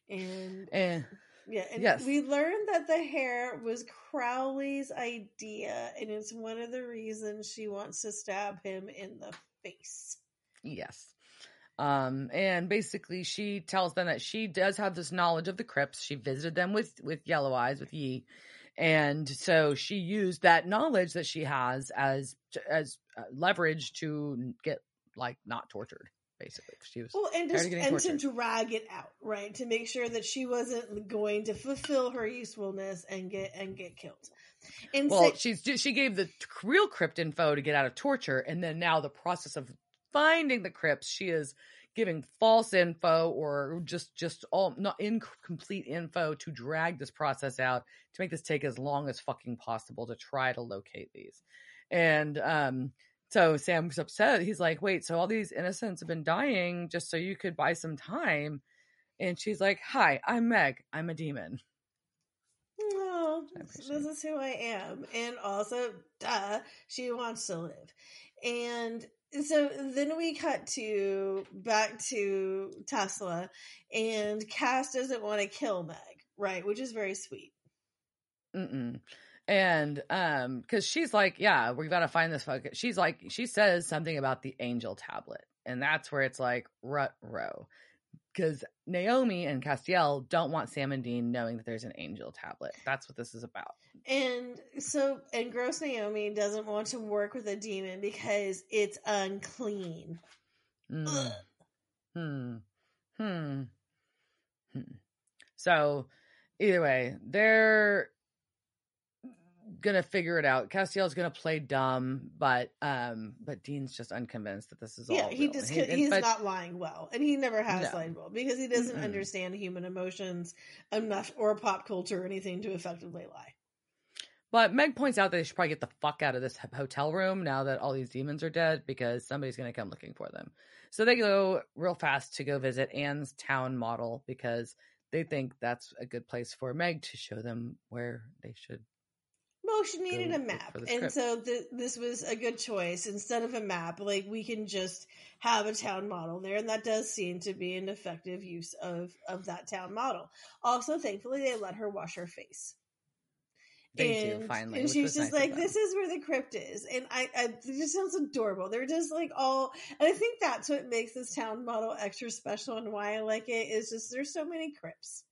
And And yeah, and yes, we learned that the hair was Crowley's idea, and it's one of the reasons she wants to stab him in the face. yes. And basically she tells them that she does have this knowledge of the crypts. She visited them with Yellow Eyes, with Yi. And so she used that knowledge that she has as leverage to get like not tortured, basically. She was to drag it out, right? To make sure that she wasn't going to fulfill her usefulness and get killed. And well, she gave the real crypt info to get out of torture, and then now the process of finding the crypts, she is giving false info or just all not incomplete info to drag this process out to make this take as long as fucking possible to try to locate these. And so Sam's upset. He's like, wait, so all these innocents have been dying just so you could buy some time? And she's like, hi, I'm Meg. I'm a demon. No, this is who I am. And also, she wants to live. And so then we cut back to Tesla, and Cass doesn't want to kill Meg, right? Which is very sweet. And because she's like, yeah, we gotta find this fucking. She's like, she says something about the angel tablet, and that's where it's like rut-row. Because Naomi and Castiel don't want Sam and Dean knowing that there's an angel tablet. That's what this is about. And gross Naomi doesn't want to work with a demon because it's unclean. So either way, they're gonna figure it out. Castiel's gonna play dumb, but Dean's just unconvinced that this is all real. He's not lying well, and he never has lied well because he doesn't understand human emotions enough or pop culture or anything to effectively lie. But Meg points out that they should probably get the fuck out of this hotel room now that all these demons are dead, because somebody's gonna come looking for them. So they go real fast to go visit Anne's town model because they think that's a good place for Meg to show them where they should. Well, she needed a map, and so this was a good choice. Instead of a map, like, we can just have a town model there, and that does seem to be an effective use of that town model. Also, thankfully, they let her wash her face. They do, finally. And she's just like, this is where the crypt is. And it just sounds adorable. They're just like all, and I think that's what makes this town model extra special and why I like it, is just there's so many crypts.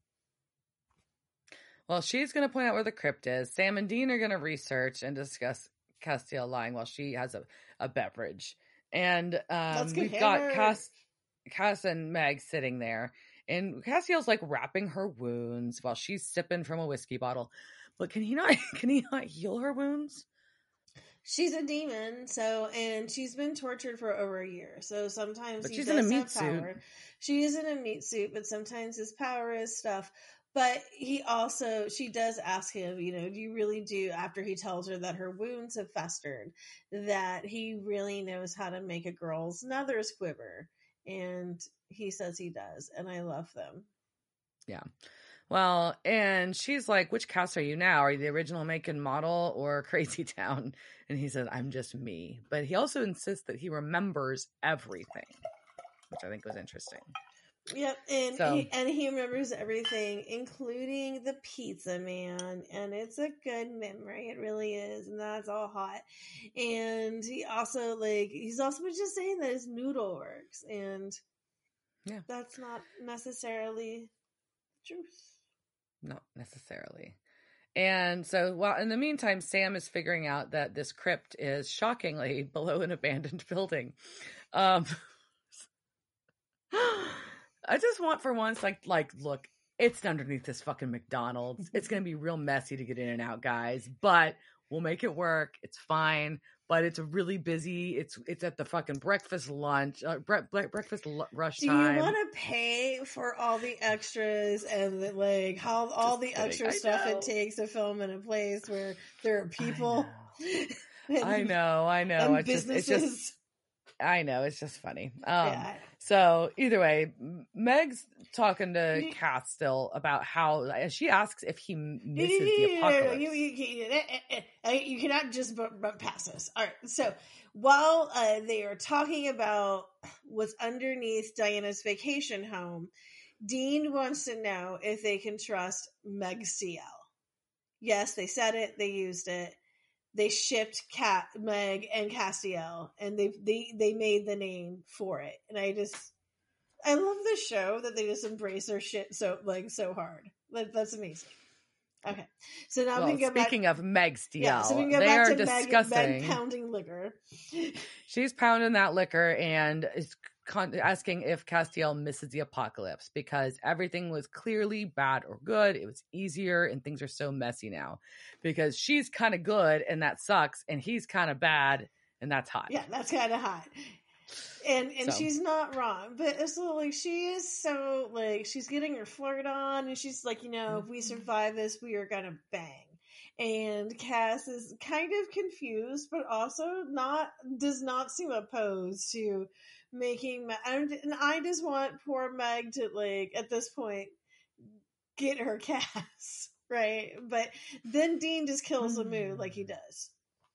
Well, she's going to point out where the crypt is. Sam and Dean are going to research and discuss Castiel lying while she has a beverage. And we've got Cass and Meg sitting there. And Castiel's like wrapping her wounds while she's sipping from a whiskey bottle. But can he not heal her wounds? She's a demon, and she's been tortured for over a year. So sometimes she's in a meat suit. She is in a meat suit, but sometimes his power is stuff. But she does ask him, do you really do, after he tells her that her wounds have festered, that he really knows how to make a girl's nethers quiver. And he says he does. And I love them. Yeah. Well, and she's like, which cast are you now? Are you the original make and model or Crazy Town? And he said, I'm just me. But he also insists that he remembers everything, which I think was interesting. Yep, and he remembers everything, including the pizza man, and it's a good memory. It really is, and that's all hot. And he's also just saying that his noodle works, and that's not necessarily the truth. Not necessarily. And so, while in the meantime, Sam is figuring out that this crypt is shockingly below an abandoned building. I just want for once, look, it's underneath this fucking McDonald's. It's going to be real messy to get in and out, guys, but we'll make it work. It's fine, but it's really busy. It's at the fucking breakfast rush time. Do you want to pay for all the extras and how all the extra stuff it takes to film in a place where there are people? I know. And businesses. I know, it's just funny. So either way, Meg's talking to Cass still about how she asks if he misses the apocalypse. You cannot just pass this. All right. So while they are talking about what's underneath Diana's vacation home, Dean wants to know if they can trust Meg CL. Yes, they said it. They used it. They shipped Meg and Castiel, and they made the name for it. And I love this show that they just embrace their shit so hard. That's amazing. Okay, so now we can go speaking of Meg Steele, yeah, so we can go they back are to discussing Meg pounding liquor. She's pounding that liquor and is asking if Castiel misses the apocalypse because everything was clearly bad or good. It was easier and things are so messy now because she's kind of good and that sucks, and he's kind of bad and that's hot. Yeah, that's kind of hot. And she's not wrong, but it's like she is so like she's getting her flirt on, and she's like, if we survive this, we are gonna bang. And Cass is kind of confused, but also does not seem opposed to making. And I just want poor Meg to like at this point get her Cass right, but then Dean just kills the mood like he does.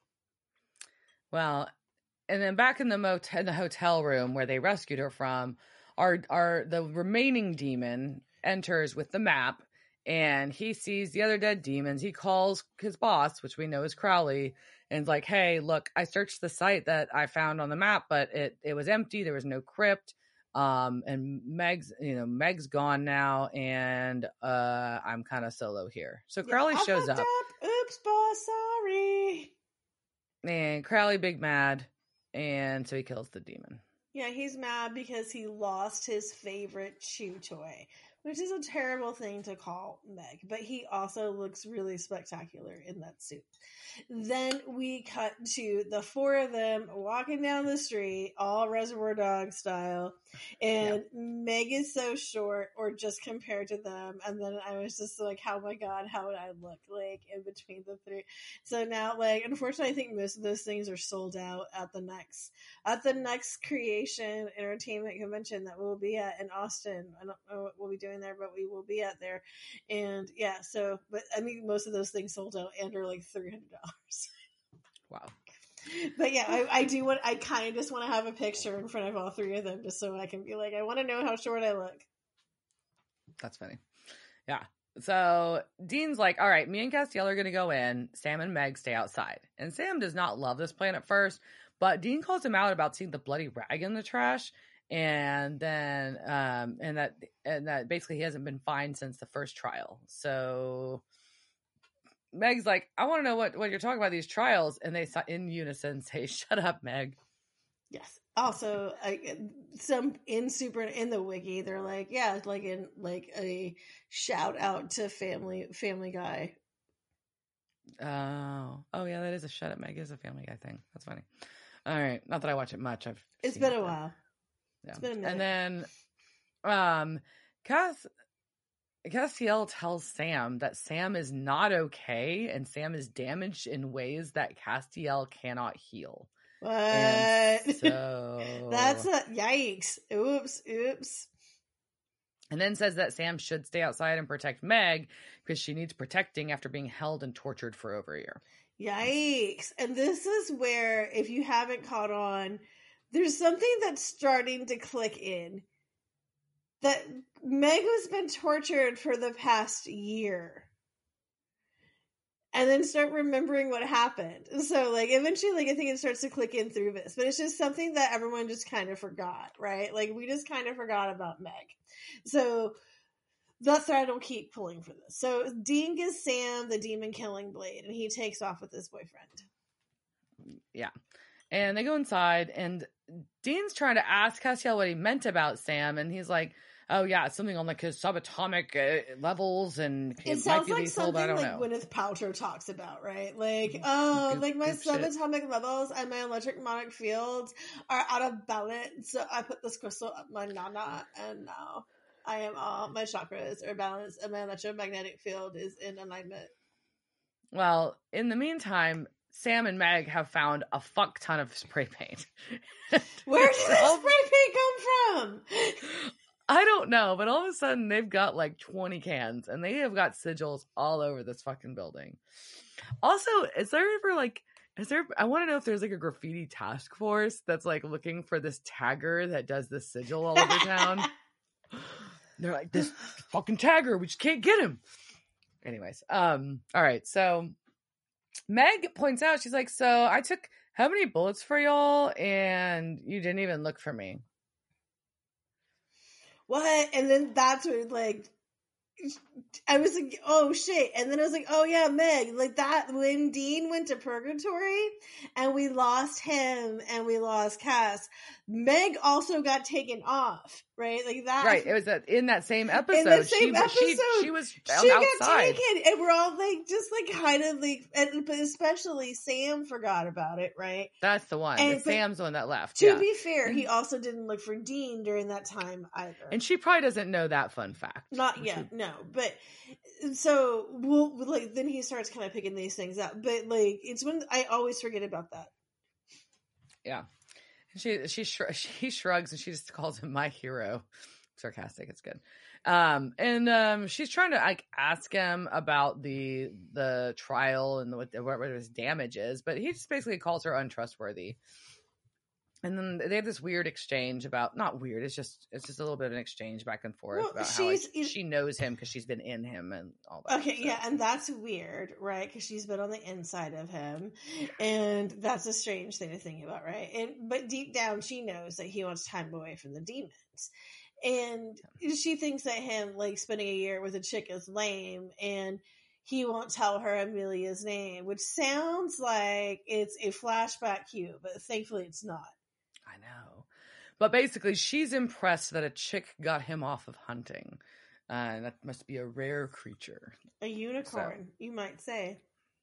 Well. And then back in the hotel room where they rescued her from, the remaining demon enters with the map, and he sees the other dead demons. He calls his boss, which we know is Crowley, and is like, "Hey, look, I searched the site that I found on the map, but it was empty. There was no crypt. And Meg's gone now, and I'm kind of solo here." So Crowley shows up. Oops, boss, sorry. And Crowley big mad. And so he kills the demon. Yeah, he's mad because he lost his favorite chew toy, which is a terrible thing to call Meg, but he also looks really spectacular in that suit. Then we cut to the four of them walking down the street, all Reservoir Dogs style, and Meg is so short, or just compared to them, and then I was just like, oh my god, how would I look like in between the three? So now, like, unfortunately, I think most of those things are sold out at the next Creation Entertainment Convention that we'll be at in Austin. I don't know what we'll be doing there, but we will be at there. And yeah, so, but I mean, most of those things sold out and are like $300. Wow. But yeah, I kind of just want to have a picture in front of all three of them just so I can be like, I want to know how short I look. That's funny. Yeah. So Dean's like, all right, me and Castiel are going to go in. Sam and Meg stay outside. And Sam does not love this plan at first, but Dean calls him out about seeing the bloody rag in the trash. And then, and that basically he hasn't been fine since the first trial. So Meg's like, I want to know what you're talking about, these trials. And they in unison say, shut up, Meg. Yes. Also, in the wiki, they're like, yeah, like in like a shout out to Family Guy. Oh yeah, that is a shut up, Meg is a Family Guy thing. That's funny. All right, not that I watch it much. It's been a while. Yeah. It's been a minute. And then, Castiel tells Sam that Sam is not okay, and Sam is damaged in ways that Castiel cannot heal. What? And so that's a yikes. Oops. And then says that Sam should stay outside and protect Meg because she needs protecting after being held and tortured for over a year. Yikes. And this is where, if you haven't caught on, there's something that's starting to click in. That Meg has been tortured for the past year. And then start remembering what happened. So, like, eventually, like, I think it starts to click in through this. But it's just something that everyone just kind of forgot, right? Like, we just kind of forgot about Meg. So, the thread will keep pulling for this. So, Dean gives Sam the demon killing blade, and he takes off with his boyfriend. Yeah. And they go inside, and Dean's trying to ask Castiel what he meant about Sam, and he's like, oh yeah, it's something on like his subatomic levels, and it sounds like something like Gwyneth Paltrow talks about, right? Like, like my subatomic levels and my electromagnetic fields are out of balance, so I put this crystal up my nana, and now I am my chakras are balanced, and my electromagnetic field is in alignment. Well, in the meantime, Sam and Meg have found a fuck ton of spray paint. Where did this spray paint come from? I don't know, but all of a sudden they've got like 20 cans, and they have got sigils all over this fucking building. Also, I want to know if there's like a graffiti task force that's like looking for this tagger that does this sigil all over town. They're like, this fucking tagger, we just can't get him. Anyways, all right. So Meg points out, she's like, so I took how many bullets for y'all, and you didn't even look for me. What? And then that's when, like, I was like, oh shit. And then I was like, oh yeah, Meg, like that, when Dean went to purgatory and we lost him and we lost Cass, Meg also got taken off, right? Like that. Right. It was in that same episode. In that same episode, she was she outside. got taken, and we're all like, just like kind of like, but especially Sam forgot about it, right? That's the one. And, Sam's the one that left. To be fair, he also didn't look for Dean during that time either. And she probably doesn't know that fun fact. Not yet, no. But so we'll like then he starts kind of picking these things up. But like it's when I always forget about that. Yeah. She shrugs and she just calls him my hero. Sarcastic, it's good. And she's trying to like ask him about the trial and what his damage is, but he just basically calls her untrustworthy. And then they have this weird exchange about, not weird, it's just a little bit of an exchange back and forth about how like, she knows him because she's been in him and all that. Okay, yeah, and that's weird, right? Because she's been on the inside of him, and that's a strange thing to think about, right? But deep down, she knows that he wants time away from the demons. And she thinks that him, like, spending a year with a chick is lame, and he won't tell her Amelia's name, which sounds like it's a flashback cue, but thankfully it's not. I know. But basically, she's impressed that a chick got him off of hunting. And that must be a rare creature. A unicorn, you might say.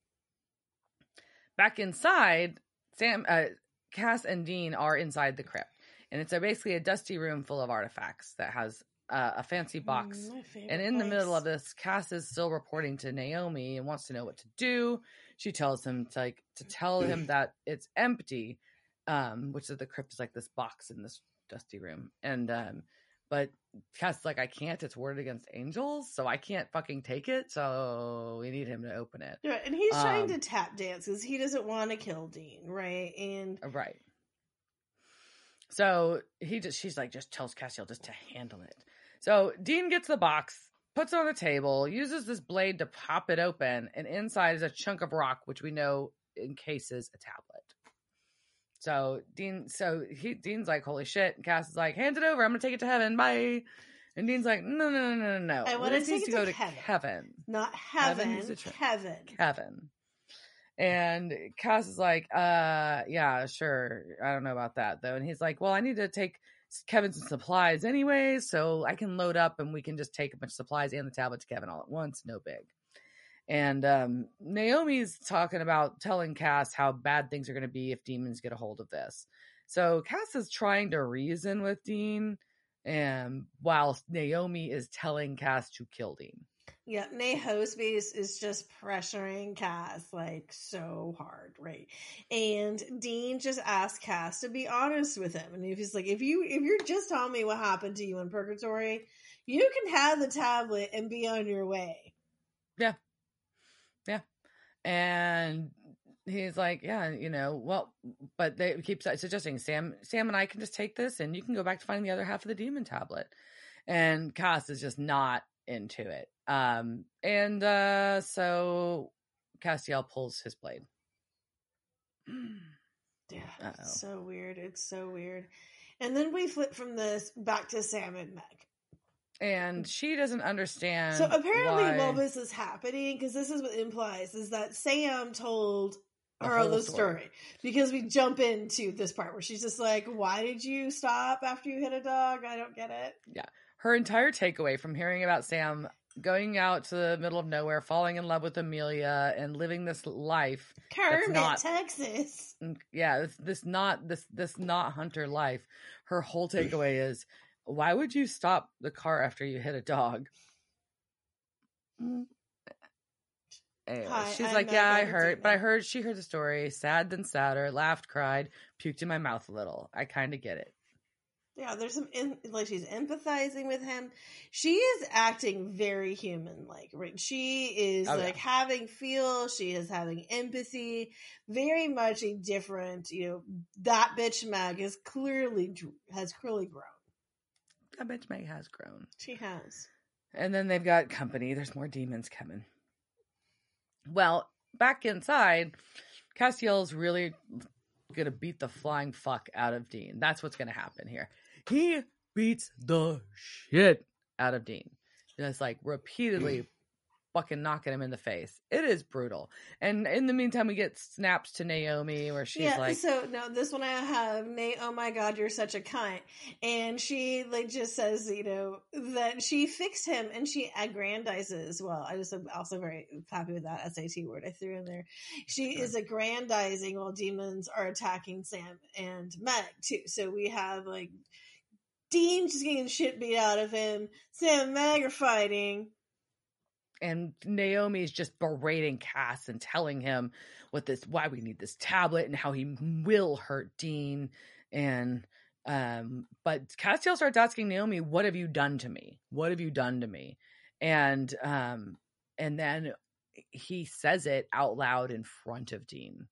Back inside, Cass and Dean are inside the crypt. And it's basically a dusty room full of artifacts that has a fancy box. And in the middle of this, Cass is still reporting to Naomi and wants to know what to do. She tells him to tell him that it's empty, which is the crypt is like this box in this dusty room. And but Cass is like, I can't. It's warded against angels, so I can't fucking take it. So we need him to open it. Yeah, and he's trying to tap dance because he doesn't want to kill Dean, right? And right. So she's like, just tells Castiel just to handle it. So Dean gets the box, puts it on the table, uses this blade to pop it open, and inside is a chunk of rock, which we know encases a tablet. So Dean's like, holy shit. And Cass is like, hand it over. I'm going to take it to heaven. Bye. And Dean's like, no. I want to take it to go to heaven. Kevin. Not heaven. Kevin. And Cass is like, yeah, sure. I don't know about that though. And he's like, well, I need to take Kevin's supplies anyway, so I can load up and we can just take a bunch of supplies and the tablet to Kevin all at once. No big. And Naomi's talking about telling Cass how bad things are going to be if demons get a hold of this. So Cass is trying to reason with Dean, and while Naomi is telling Cass to kill Dean. Yeah, Nay Hosebase is just pressuring Cass like so hard, right? And Dean just asked Cass to be honest with him, and if he's like, if you're just telling me what happened to you in purgatory, you can have the tablet and be on your way. Yeah. And he's like, yeah, well, but they keep suggesting Sam and I can just take this and you can go back to finding the other half of the demon tablet. And Cass is just not into it. So Castiel pulls his blade. Yeah, it's so weird. It's so weird. And then we flip from this back to Sam and Meg. And she doesn't understand. So apparently while this is happening, because this is what implies, is that Sam told her the story. Because we jump into this part where she's just like, why did you stop after you hit a dog? I don't get it. Yeah. Her entire takeaway from hearing about Sam going out to the middle of nowhere, falling in love with Amelia, and living this life. Kermit, Texas. Yeah, this not hunter life. Her whole takeaway is, why would you stop the car after you hit a dog? Anyway, she's like, yeah, I heard, but she heard the story. Sad then sadder, laughed, cried, puked in my mouth a little. I kind of get it. Yeah, there's some, like, she's empathizing with him. She is acting very human-like, right? She is, having feels. She is having empathy. Very much a different, that bitch Meg has clearly grown. I bet Meg has grown. She has. And then they've got company. There's more demons coming. Well, back inside, Castiel's really gonna beat the flying fuck out of Dean. That's what's gonna happen here. He beats the shit out of Dean. Just like repeatedly fucking knocking him in the face. It is brutal. And in the meantime, we get snaps to Naomi where she's like, so no, this one I have, oh my God, you're such a cunt. And she like just says, that she fixed him and she aggrandizes. Well, I just am also very happy with that SAT word I threw in there. She is aggrandizing while demons are attacking Sam and Meg too. So we have like Dean just getting shit beat out of him. Sam and Meg are fighting. And Naomi's just berating Cass and telling him why we need this tablet and how he will hurt Dean. And but Castiel starts asking Naomi, "What have you done to me? What have you done to me?" And then he says it out loud in front of Dean.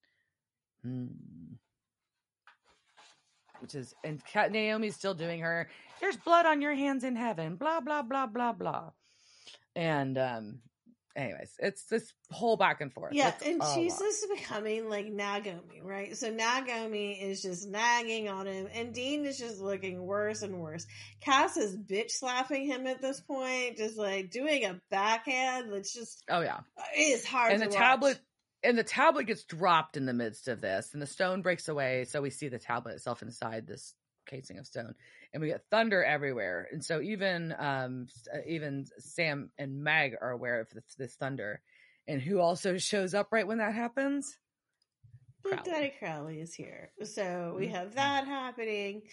And Naomi's still doing her, "There's blood on your hands in heaven," blah blah blah blah blah. And anyways, it's this whole back and forth. Yeah, and she's just becoming like Nagomi, right? So Nagomi is just nagging on him, and Dean is just looking worse and worse. Cass is bitch slapping him at this point, just like doing a backhand. It's just it is hard. And the tablet gets dropped in the midst of this, and the stone breaks away. So we see the tablet itself inside this casing of stone, and we get thunder everywhere. And so even Sam and Meg are aware of this thunder. And who also shows up right when that happens? Big Daddy Crowley is here. So we have that happening.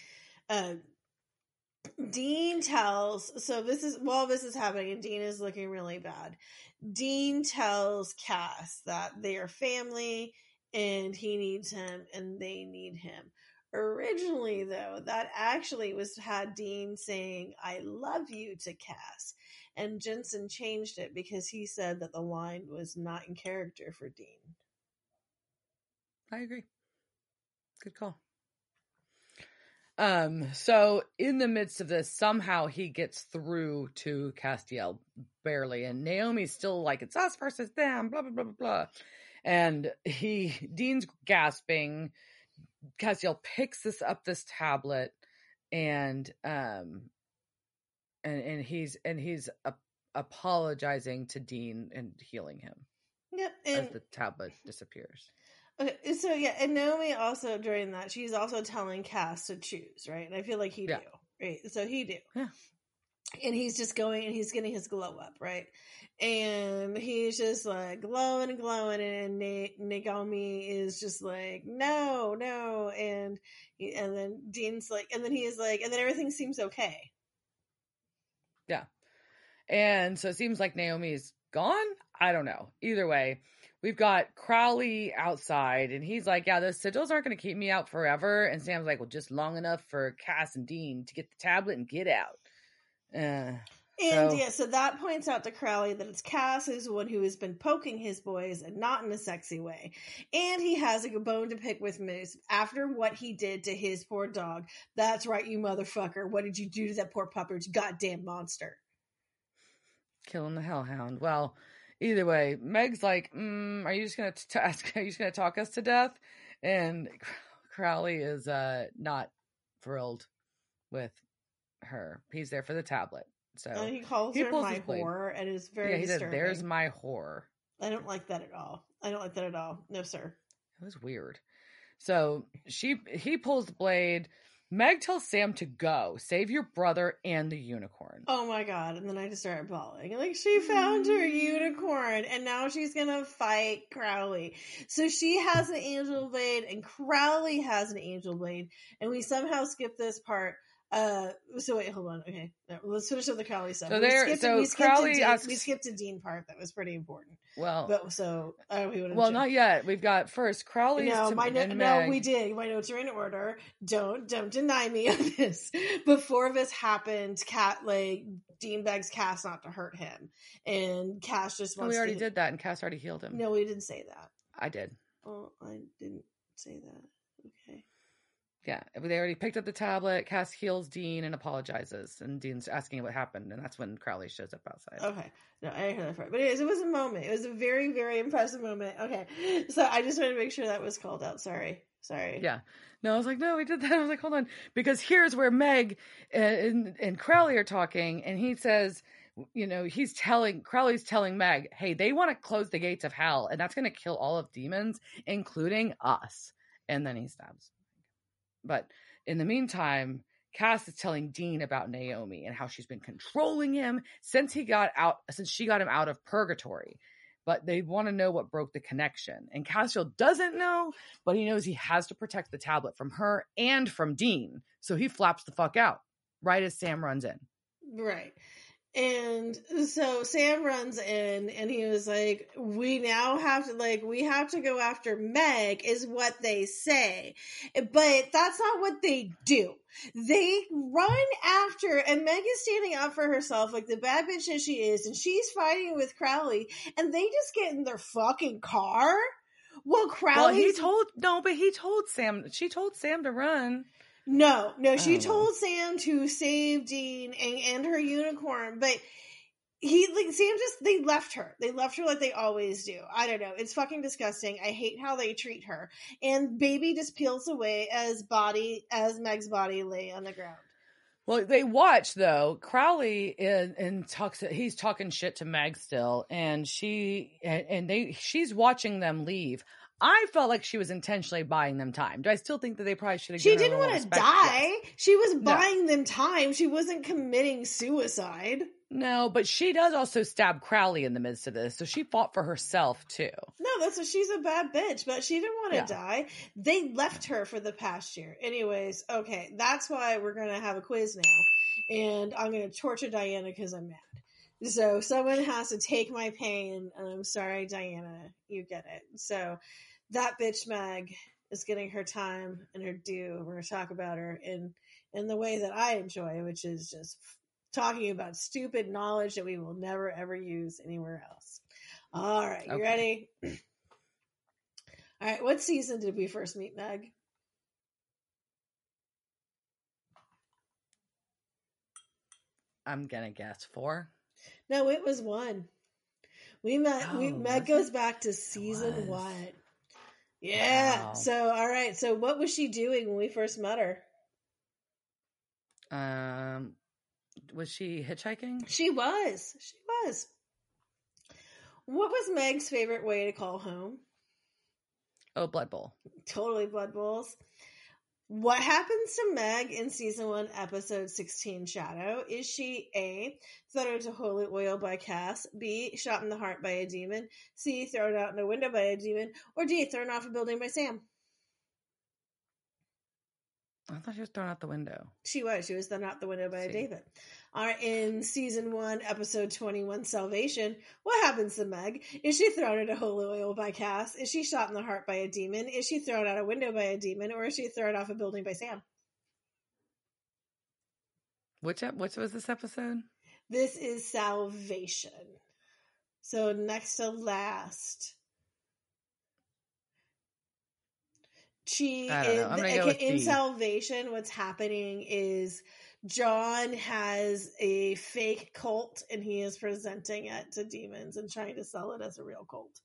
Dean tells, so this is happening and Dean is looking really bad. Dean tells Cass that they are family and he needs him and they need him. Originally, though, that actually had Dean saying, "I love you" to Cass. And Jensen changed it because he said that the line was not in character for Dean. I agree. Good call. So in the midst of this, somehow he gets through to Castiel, barely, and Naomi's still like, "It's us versus them," blah blah blah blah blah. And Dean's gasping. Castiel picks this tablet and he's apologizing to Dean and healing him. Yep, as the tablet disappears. Okay, so yeah, and Naomi also during that she's also telling Cass to choose, right? And I feel like he do, right? So he do, yeah. And he's just going and he's getting his glow up, right? And he's just like glowing, and Naomi is just like, no, and then Dean's like, and then he is like, and then everything seems okay. Yeah, and so it seems like Naomi's gone. I don't know. Either way, we've got Crowley outside, and he's like, "Yeah, the sigils aren't going to keep me out forever." And Sam's like, "Well, just long enough for Cass and Dean to get the tablet and get out." So that points out to Crowley that it's Cass who's the one who has been poking his boys and not in a sexy way. And he has a bone to pick with Moose after what he did to his poor dog. That's right, you motherfucker. What did you do to that poor puppy? You goddamn monster. Killing the hellhound. Well, either way, Meg's like, are you just going to ask? Are you just going to talk us to death? And Crowley is not thrilled with her. He's there for the tablet. So and he calls her my whore and is very disturbing. He said, "There's my whore." I don't like that at all. No, sir. It was weird. So he pulls the blade. Meg tells Sam to go save your brother and the unicorn. Oh my god. And then I just started bawling. Like, she found her unicorn and now she's gonna fight Crowley. So she has an angel blade and Crowley has an angel blade. And we somehow skip this part. So wait, hold on. Okay, let's finish up the Crowley stuff. We skipped a Dean part that was pretty important. Well, not yet. We've got first Crowley. We did. My notes are in order. Don't deny me of this. Before this happened, Dean begs Cass not to hurt him, and Cass just wants. We already did that, and Cass already healed him. No, we didn't say that. I did. Oh, I didn't say that. Okay. Yeah, they already picked up the tablet. Cass heals Dean and apologizes, and Dean's asking what happened, and that's when Crowley shows up outside. Okay, no, I didn't hear that part, but anyways, it was a moment. It was a very, very impressive moment. Okay, so I just wanted to make sure that was called out. Sorry. Yeah, no, I was like, no, we did that. I was like, hold on, because here's where Meg and Crowley are talking, and he says, you know, Crowley's telling Meg, hey, they want to close the gates of hell, and that's going to kill all of demons, including us. And then he stabs. But in the meantime, Cass is telling Dean about Naomi and how she's been controlling him since she got him out of purgatory. But they want to know what broke the connection. And Castiel doesn't know, but he knows he has to protect the tablet from her and from Dean. So he flaps the fuck out right as Sam runs in. Right. And so Sam runs in and he was like, we have to go after Meg is what they say. But that's not what they do. They run after, and Meg is standing up for herself like the bad bitch that she is, and she's fighting with Crowley, and they just get in their fucking car. Well, Crowley. He told Sam, she told Sam to run. No, she told Sam to save Dean and her unicorn, but they left her. They left her like they always do. I don't know. It's fucking disgusting. I hate how they treat her. And baby just peels away as Meg's body lay on the ground. Well, they watch though. Crowley he's talking shit to Meg still, and she's watching them leave. I felt like she was intentionally buying them time. Do I still think that they probably should have? She didn't want to die. Yes. She was buying them time. She wasn't committing suicide. No, but she does also stab Crowley in the midst of this, so she fought for herself too. No, she's a bad bitch, but she didn't want to die. They left her for the past year. Anyways, okay, that's why we're going to have a quiz now, and I'm going to torture Diana because I'm mad. So someone has to take my pain, and I'm sorry, Diana, you get it. So that bitch Meg is getting her time and her due. We're going to talk about her in the way that I enjoy, which is just talking about stupid knowledge that we will never, ever use anywhere else. All right. You ready? All right. What season did we first meet Meg? I'm going to guess 4. No, it was 1. We met. Meg goes back to season 1. Yeah. Wow. So, all right. So what was she doing when we first met her? Was she hitchhiking? She was. What was Meg's favorite way to call home? Oh, Blood Bowl. Totally Blood Bowls. What happens to Meg in season 1, episode 16, Shadow? Is she A, thrown into holy oil by Cass, B, shot in the heart by a demon, C, thrown out in a window by a demon, or D, thrown off a building by Sam? I thought she was thrown out the window. She was thrown out the window by a David. All right, in season 1, episode 21, Salvation, what happens to Meg? Is she thrown into holy oil by Cass? Is she shot in the heart by a demon? Is she thrown out a window by a demon? Or is she thrown off a building by Sam? Which was this episode? This is Salvation. So next to last. In Salvation, what's happening is John has a fake cult and he is presenting it to demons and trying to sell it as a real cult.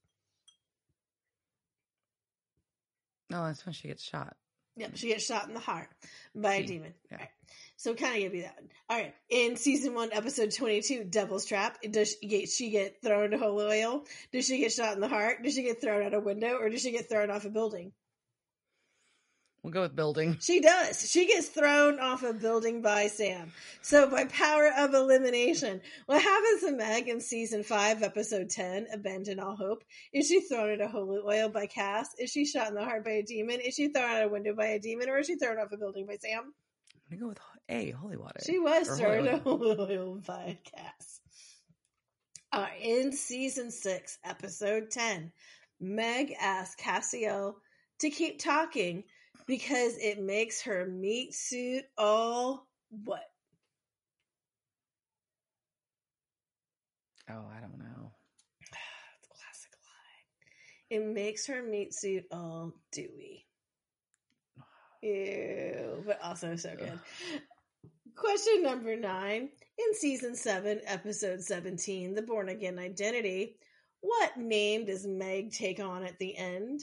No, that's when she gets shot. Yep, she gets shot in the heart by a demon. Yeah. All right. So kind of give you that one. All right. In season 1, episode 22, Devil's Trap, does she get thrown into holy oil? Does she get shot in the heart? Does she get thrown out a window? Or does she get thrown off a building? We'll go with building. She does. She gets thrown off a building by Sam. So by power of elimination, what happens to Meg in season 5, episode 10, Abandon All Hope? Is she thrown into holy oil by Cass? Is she shot in the heart by a demon? Is she thrown out a window by a demon? Or is she thrown off a building by Sam? I'm going to go with A, holy water. She was thrown into holy oil by Cass. All right, in season 6, episode 10, Meg asks Castiel to keep talking because it makes her meat suit all what? Oh, I don't know. It's a classic line. It makes her meat suit all dewy. Ew, but also so good. Question number 9. In season 7, episode 17, The Born Again Identity, what name does Meg take on at the end?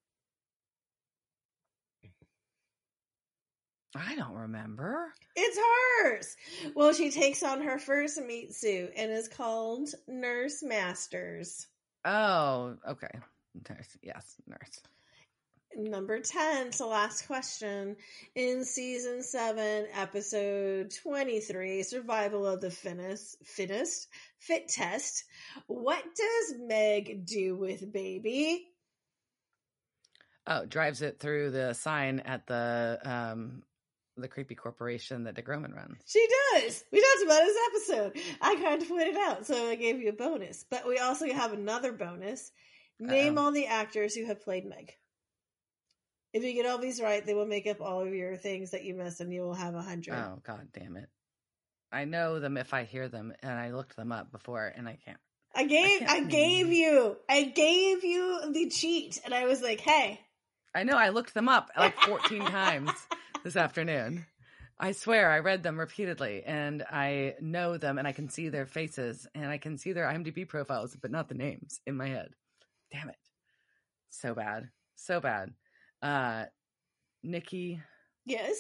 I don't remember. It's hers. Well, she takes on her first meat suit and is called Nurse Masters. Oh, okay. Nurse. Yes, nurse. Number 10, so last question. In season 7, episode 23, Survival of the Fittest, Fit Test, what does Meg do with baby? Oh, drives it through the sign at the creepy corporation that Dick Roman runs. She does. We talked about this episode. I kind of pointed out, so I gave you a bonus. But we also have another bonus. Name all the actors who have played Meg. If you get all these right, they will make up all of your things that you missed, and you will have 100. Oh, God damn it. I know them if I hear them, and I looked them up before, and I can't. I gave you the cheat, and I was like, hey. I know, I looked them up like 14 times this afternoon. I swear, I read them repeatedly, and I know them, and I can see their faces, and I can see their IMDb profiles, but not the names in my head. Damn it. So bad. So bad. Nikki. Yes.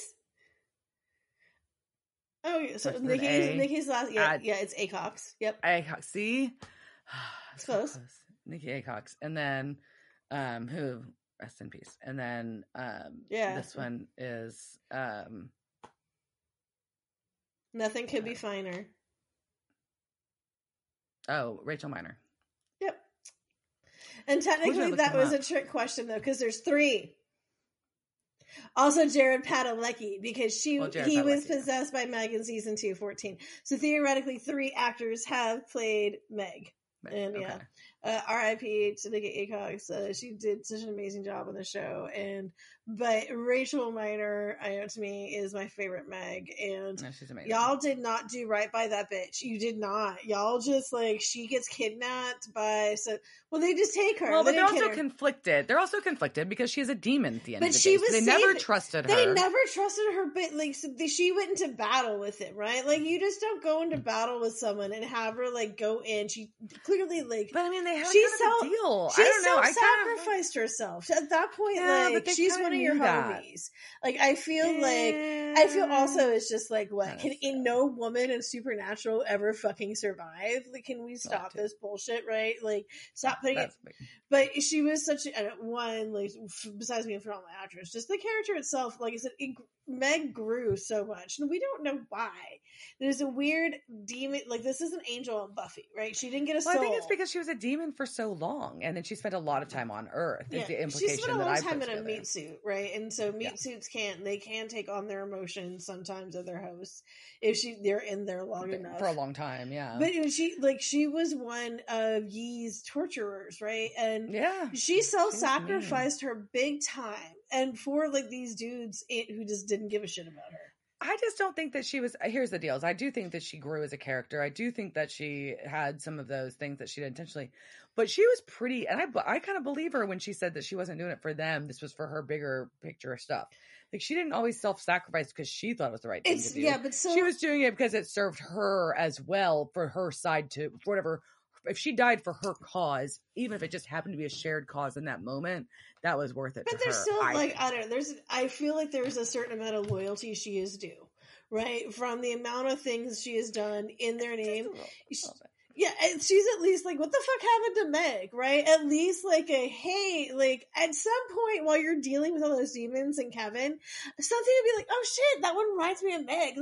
Oh, yeah. So Nikki's last. Yeah, it's Acox. Yep. Acox. See, close. Nikki Acox, and then who? Rest in peace. And then this one is Nothing Could Be Finer. Oh, Rachel Miner. Yep. And technically, that was a trick question though, because there's 3. Also, Jared Padalecki, because he was possessed by Meg in season 2, 14. So theoretically, 3 actors have played Meg. And okay. R.I.P. to Nikki Acox. She did such an amazing job on the show. But Rachel Miner, to me, is my favorite Meg. And she's amazing. Y'all did not do right by that bitch. You did not. Y'all just she gets kidnapped by they just take her. Well, but they're also conflicted. They're also conflicted because she's a demon at the end of the day. But they never trusted her. They never trusted her, but she went into battle with it, right? You just don't go into battle with someone and have her go in. She clearly But I mean, they have kind of a deal. She self-sacrificed herself at that point. She's one of your homies. I feel also it's just what can no woman in Supernatural ever fucking survive? Can we stop this bullshit? Right? Stop putting it. But she was such one besides being a phenomenal actress, just the character itself. Like I said, Meg grew so much, and we don't know why. There's a weird demon. This is an angel on Buffy, right? She didn't get a soul. I think it's because she was a demon for so long, and then she spent a lot of time on Earth. Yeah, is the implication she spent a long time in together. A meat suit, right? And so meat suits can take on their emotions sometimes of their hosts if they're in there long enough for a long time. Yeah, but she was one of Yee's torturers, right? And she self-sacrificed her big time, and for these dudes who just didn't give a shit about her. I just don't think that she was. Here's the deal: I do think that she grew as a character. I do think that she had some of those things that she did intentionally, but she was pretty. And I kind of believe her when she said that she wasn't doing it for them. This was for her bigger picture stuff. She didn't always self-sacrifice because she thought it was the right thing to do. Yeah, but she was doing it because it served her as well for her side to whatever. If she died for her cause, even if it just happened to be a shared cause in that moment, that was worth it. But there's still I don't know. I feel like there's a certain amount of loyalty she is due, right? From the amount of things she has done in their name. Yeah, and she's at least what the fuck happened to Meg, right? At least hey, at some point while you're dealing with all those demons and Kevin, something would be oh shit, that one reminds me of Meg.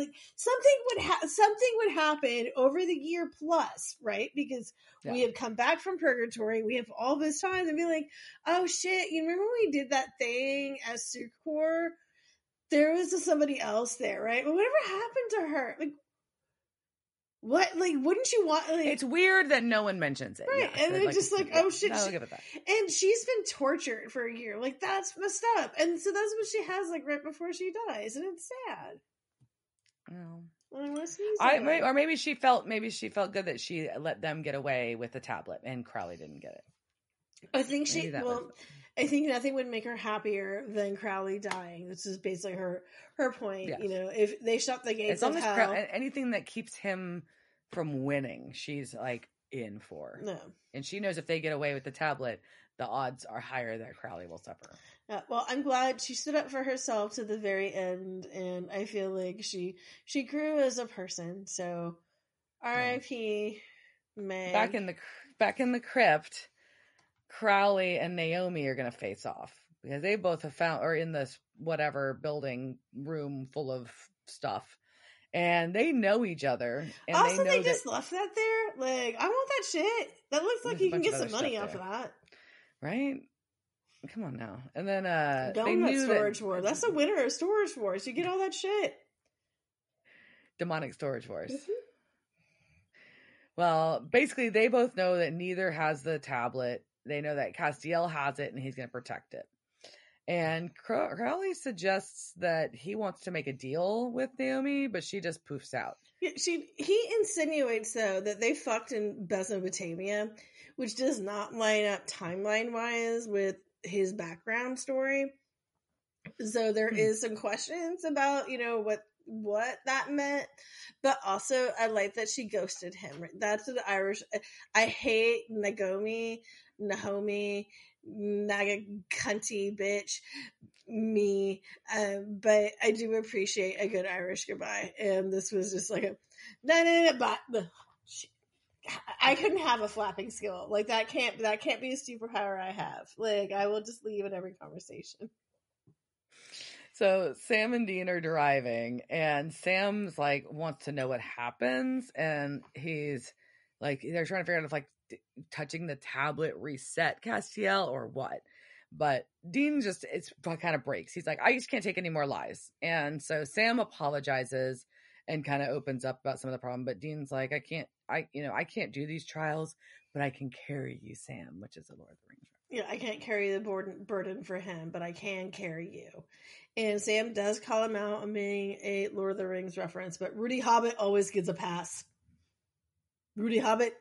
Something would happen over the year plus, right? Because we have come back from purgatory, we have all this time and be oh shit, you remember when we did that thing as Sucor? There was somebody else there, right? But whatever happened to her? What wouldn't you want it's weird that no one mentions it, right? And it's just oh shit, I'll give it that. And she's been tortured for a year, that's messed up. And so that's what she has right before she dies, and it's sad. Or maybe she felt good that she let them get away with the tablet and Crowley didn't get it. I think I think nothing would make her happier than Crowley dying. This is basically her point. Yes. You know, if they shut the gates of hell, anything that keeps him from winning, she's like in for. No. And she knows if they get away with the tablet, the odds are higher that Crowley will suffer. Well, I'm glad she stood up for herself to the very end, and I feel like she grew as a person. So, R.I.P. Meg. Back in the crypt, Crowley and Naomi are going to face off because they both have found, or in this whatever building room full of stuff, and they know each other. And also, they just left that there. Like, I want that shit. That looks like you can get some money off of that, right? Come on now. And then Donut Storage Wars. That's the winner of Storage Wars. You get all that shit. Demonic Storage Wars. Mm-hmm. Well, basically, they both know that neither has the tablet. They know that Castiel has it, and he's going to protect it. And Crowley suggests that he wants to make a deal with Naomi, but she just poofs out. Yeah, he insinuates, though, that they fucked in Mesopotamia, which does not line up timeline-wise with his background story. So there is some questions about, you know, what that meant, but also I like that she ghosted him. That's an Irish. I hate Nagomi, Naga cunty bitch, me, but I do appreciate a good Irish goodbye. And this was just like but I couldn't have a flapping skill like that. Can't be a superpower I have. Like, I will just leave in every conversation. So Sam and Dean are driving, and Sam's like wants to know what happens, and he's like, they're trying to figure out if like touching the tablet reset Castiel or what. But Dean it's kind of breaks. He's like, I just can't take any more lies. And so Sam apologizes and kind of opens up about some of the problem. But Dean's like, I can't do these trials, but I can carry you, Sam, which is a Lord of the Rings. Yeah, I can't carry the burden for him, but I can carry you. And Sam does call him out on being a Lord of the Rings reference, but Rudy Hobbit always gets a pass. Rudy Hobbit.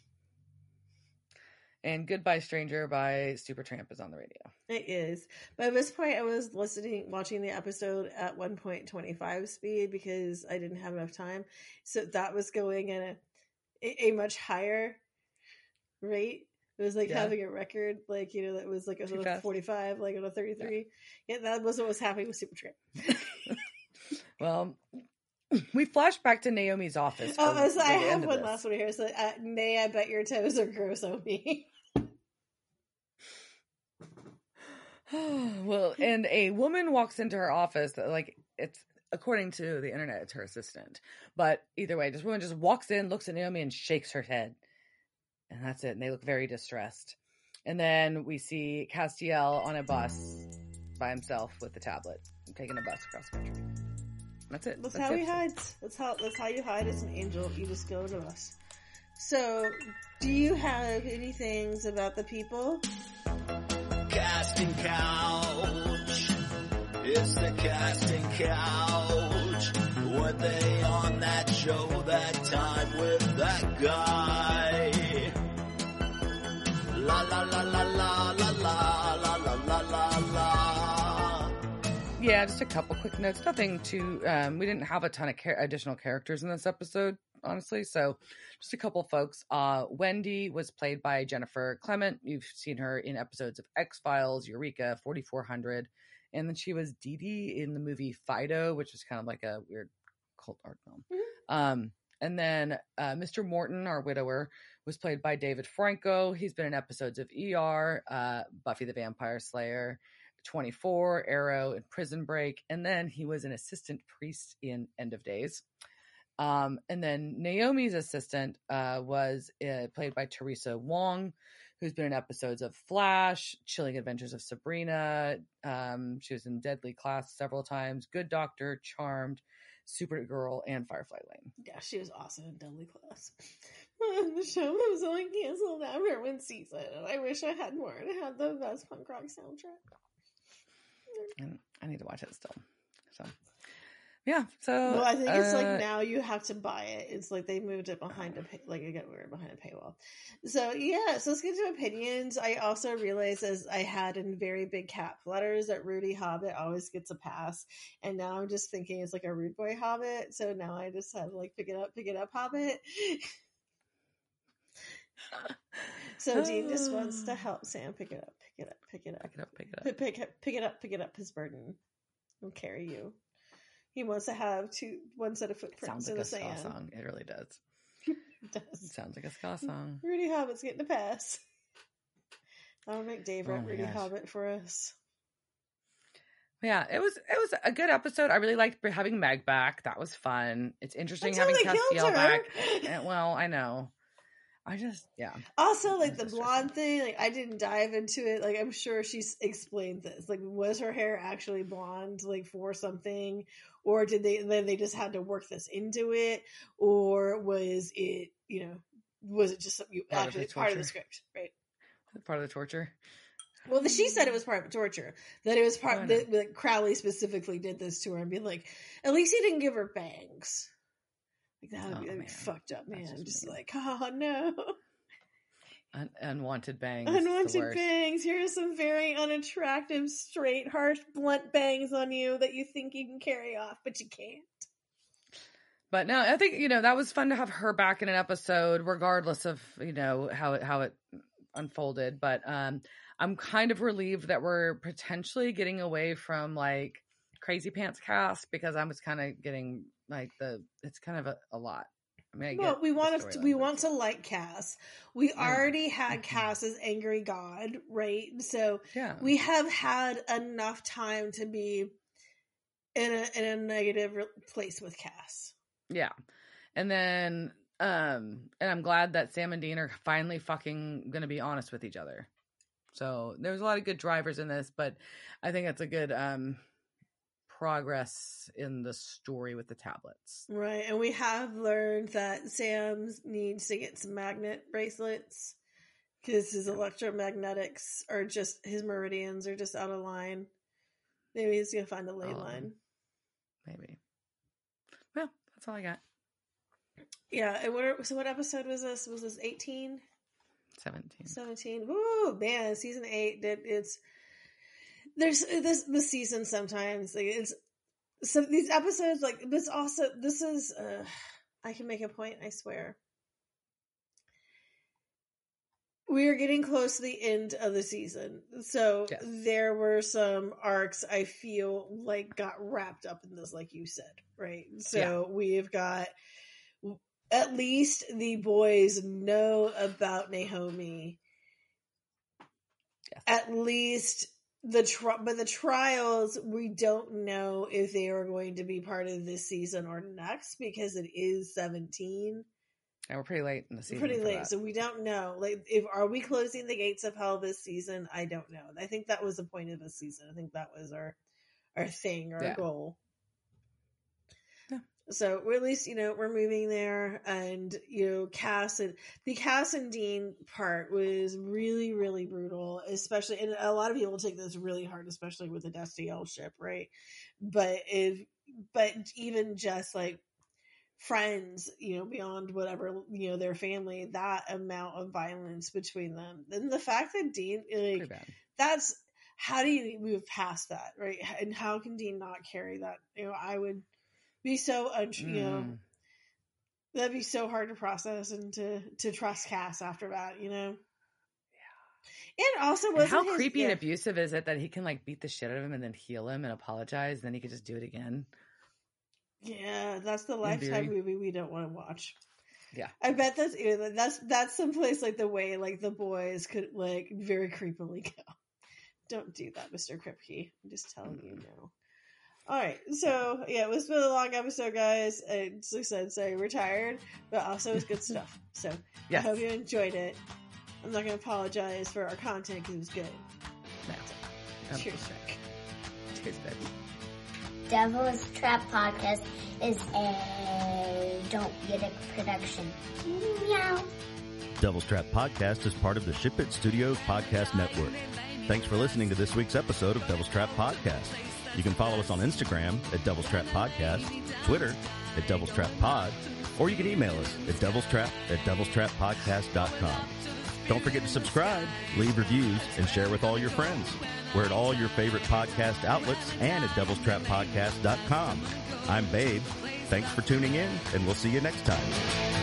And Goodbye Stranger by Supertramp is on the radio. It is. But at this point, I was watching the episode at 1.25 speed because I didn't have enough time. So that was going at a much higher rate. It was like having a record, like, you know, that was like a 45, like on a 33. Yeah, that was what was happening with Supertramp. Well, we flash back to Naomi's office. I have one last one here. So, Nay, I bet your toes are gross on me. Well, and a woman walks into her office, like, it's, according to the internet, it's her assistant. But either way, this woman just walks in, looks at Naomi, and shakes her head. And that's it. And they look very distressed. And then we see Castiel on a bus by himself with the tablet, taking a bus across the country. That's it. That's how he hides. That's how you hide as an angel. You just go to us. So, do you have any things about the people? Casting couch. It's the casting couch. Were they on that show that time with that guy? La la la la la la la la la la la la. Yeah, just a couple quick notes. Nothing too. We didn't have a ton of additional characters in this episode, honestly. So, just a couple folks. Wendy was played by Jennifer Clement. You've seen her in episodes of X-Files, Eureka, 4400, and then she was Dee Dee in the movie Fido, which is kind of like a weird cult art film. Mm-hmm. And then Mr. Morton, our widower, was played by David Franco. He's been in episodes of ER, Buffy the Vampire Slayer, 24, Arrow, and Prison Break. And then he was an assistant priest in End of Days. And then Naomi's assistant was played by Teresa Wong, who's been in episodes of Flash, Chilling Adventures of Sabrina. She was in Deadly Class several times, Good Doctor, Charmed, Supergirl, and Firefly Lane. Yeah, she was awesome in Deadly Class. The show was only canceled after one season. I wish I had more. It had the best punk rock soundtrack. And I need to watch it still. So, Yeah. So Well, I think it's like now you have to buy it. It's like they moved it behind we're behind a paywall. So yeah, so let's get to opinions. I also realized as I had in very big cap letters that Rudy Hobbit always gets a pass, and now I'm just thinking it's like a rude boy Hobbit. So now I just have like pick it up Hobbit. So Dean just wants to help Sam pick it up his burden. He'll carry you. He wants to have one set of footprints in the sand. Sounds like a ska song. It really does. It does. It sounds like a ska song. Rudy Hobbit's getting a pass. I'll make Dave write Rudy Hobbit for us. Yeah, it was a good episode. I really liked having Meg back. That was fun. It's interesting having Castiel back. Well, I know. Also, like the blonde thing, like I didn't dive into it. Like I'm sure she's explained this. Like, was her hair actually blonde, like for something, or did they just had to work this into it, or was it just something actually part of the script, right? Part of the torture. Well, she said it was part of torture. That it was part that Crowley specifically did this to her and be like, at least he didn't give her bangs. Like that'd be fucked up, man. Just like, oh no. Unwanted bangs. Unwanted bangs. Here's some very unattractive, straight, harsh, blunt bangs on you that you think you can carry off, but you can't. But no, I think, that was fun to have her back in an episode, regardless of, how it unfolded. But I'm kind of relieved that we're potentially getting away from like Crazy Pants cast, because I was kind of getting like it's kind of a lot. I mean, we want to like Cass. We already had Cass as angry god, right? So we have had enough time to be in a negative place with Cass. Yeah, and then and I'm glad that Sam and Dean are finally fucking gonna be honest with each other. So there's a lot of good drivers in this, but I think it's a good progress in the story with the tablets. Right, and we have learned that Sam needs to get some magnet bracelets because his electromagnetics are just, his meridians are just out of line. Maybe he's gonna find a ley line. Maybe. Well, that's all I got. Yeah, and what episode was this? Was this 18? 17. Woo, man, season 8. There's this season sometimes like it's some these episodes like this. Also, this is I can make a point. I swear. We are getting close to the end of the season, so there were some arcs I feel like got wrapped up in this, like you said, right? So we've got. At least the boys know about Naomi. Yes. At least but the trials, we don't know if they are going to be part of this season or next, because it is 17. And we're pretty late in the season. Pretty late, so we don't know. Like, are we closing the gates of hell this season? I don't know. I think that was the point of the season. I think that was our thing, our goal. So we're at least, we're moving there, and the Cass and Dean part was really, really brutal, especially, and a lot of people take this really hard, especially with the Destiel ship, right? But even just like friends, beyond whatever, their family, that amount of violence between them, and the fact that Dean, like, that's, how do you move past that, right? And how can Dean not carry that? I would be so that'd be so hard to process and to trust Cass after that, And also, how creepy and abusive is it that he can like beat the shit out of him and then heal him and apologize, and then he could just do it again? Yeah, that's the Lifetime movie we don't want to watch. Yeah, I bet that's someplace like the way like the boys could like very creepily go. Don't do that, Mr. Kripke. I'm just telling you now. All right, so it was been a long episode, guys. Like I said, sorry, we're tired, but also it was good stuff. So I hope you enjoyed it. I'm not going to apologize for our content because it was good. No. Cheers, Rick. Cheers, baby. Devil's Trap Podcast is a Don't Get It production. Meow. Devil's Trap Podcast is part of the Ship It Studios Podcast Network. Thanks for listening to this week's episode of Devil's Trap Podcast. You can follow us on Instagram at Devil's Trap Podcast, Twitter at Devil's Trap Pod, or you can email us at devilstrap@devilstrappodcast.com. Don't forget to subscribe, leave reviews, and share with all your friends. We're at all your favorite podcast outlets and at devilstrappodcast.com. I'm Babe. Thanks for tuning in, and we'll see you next time.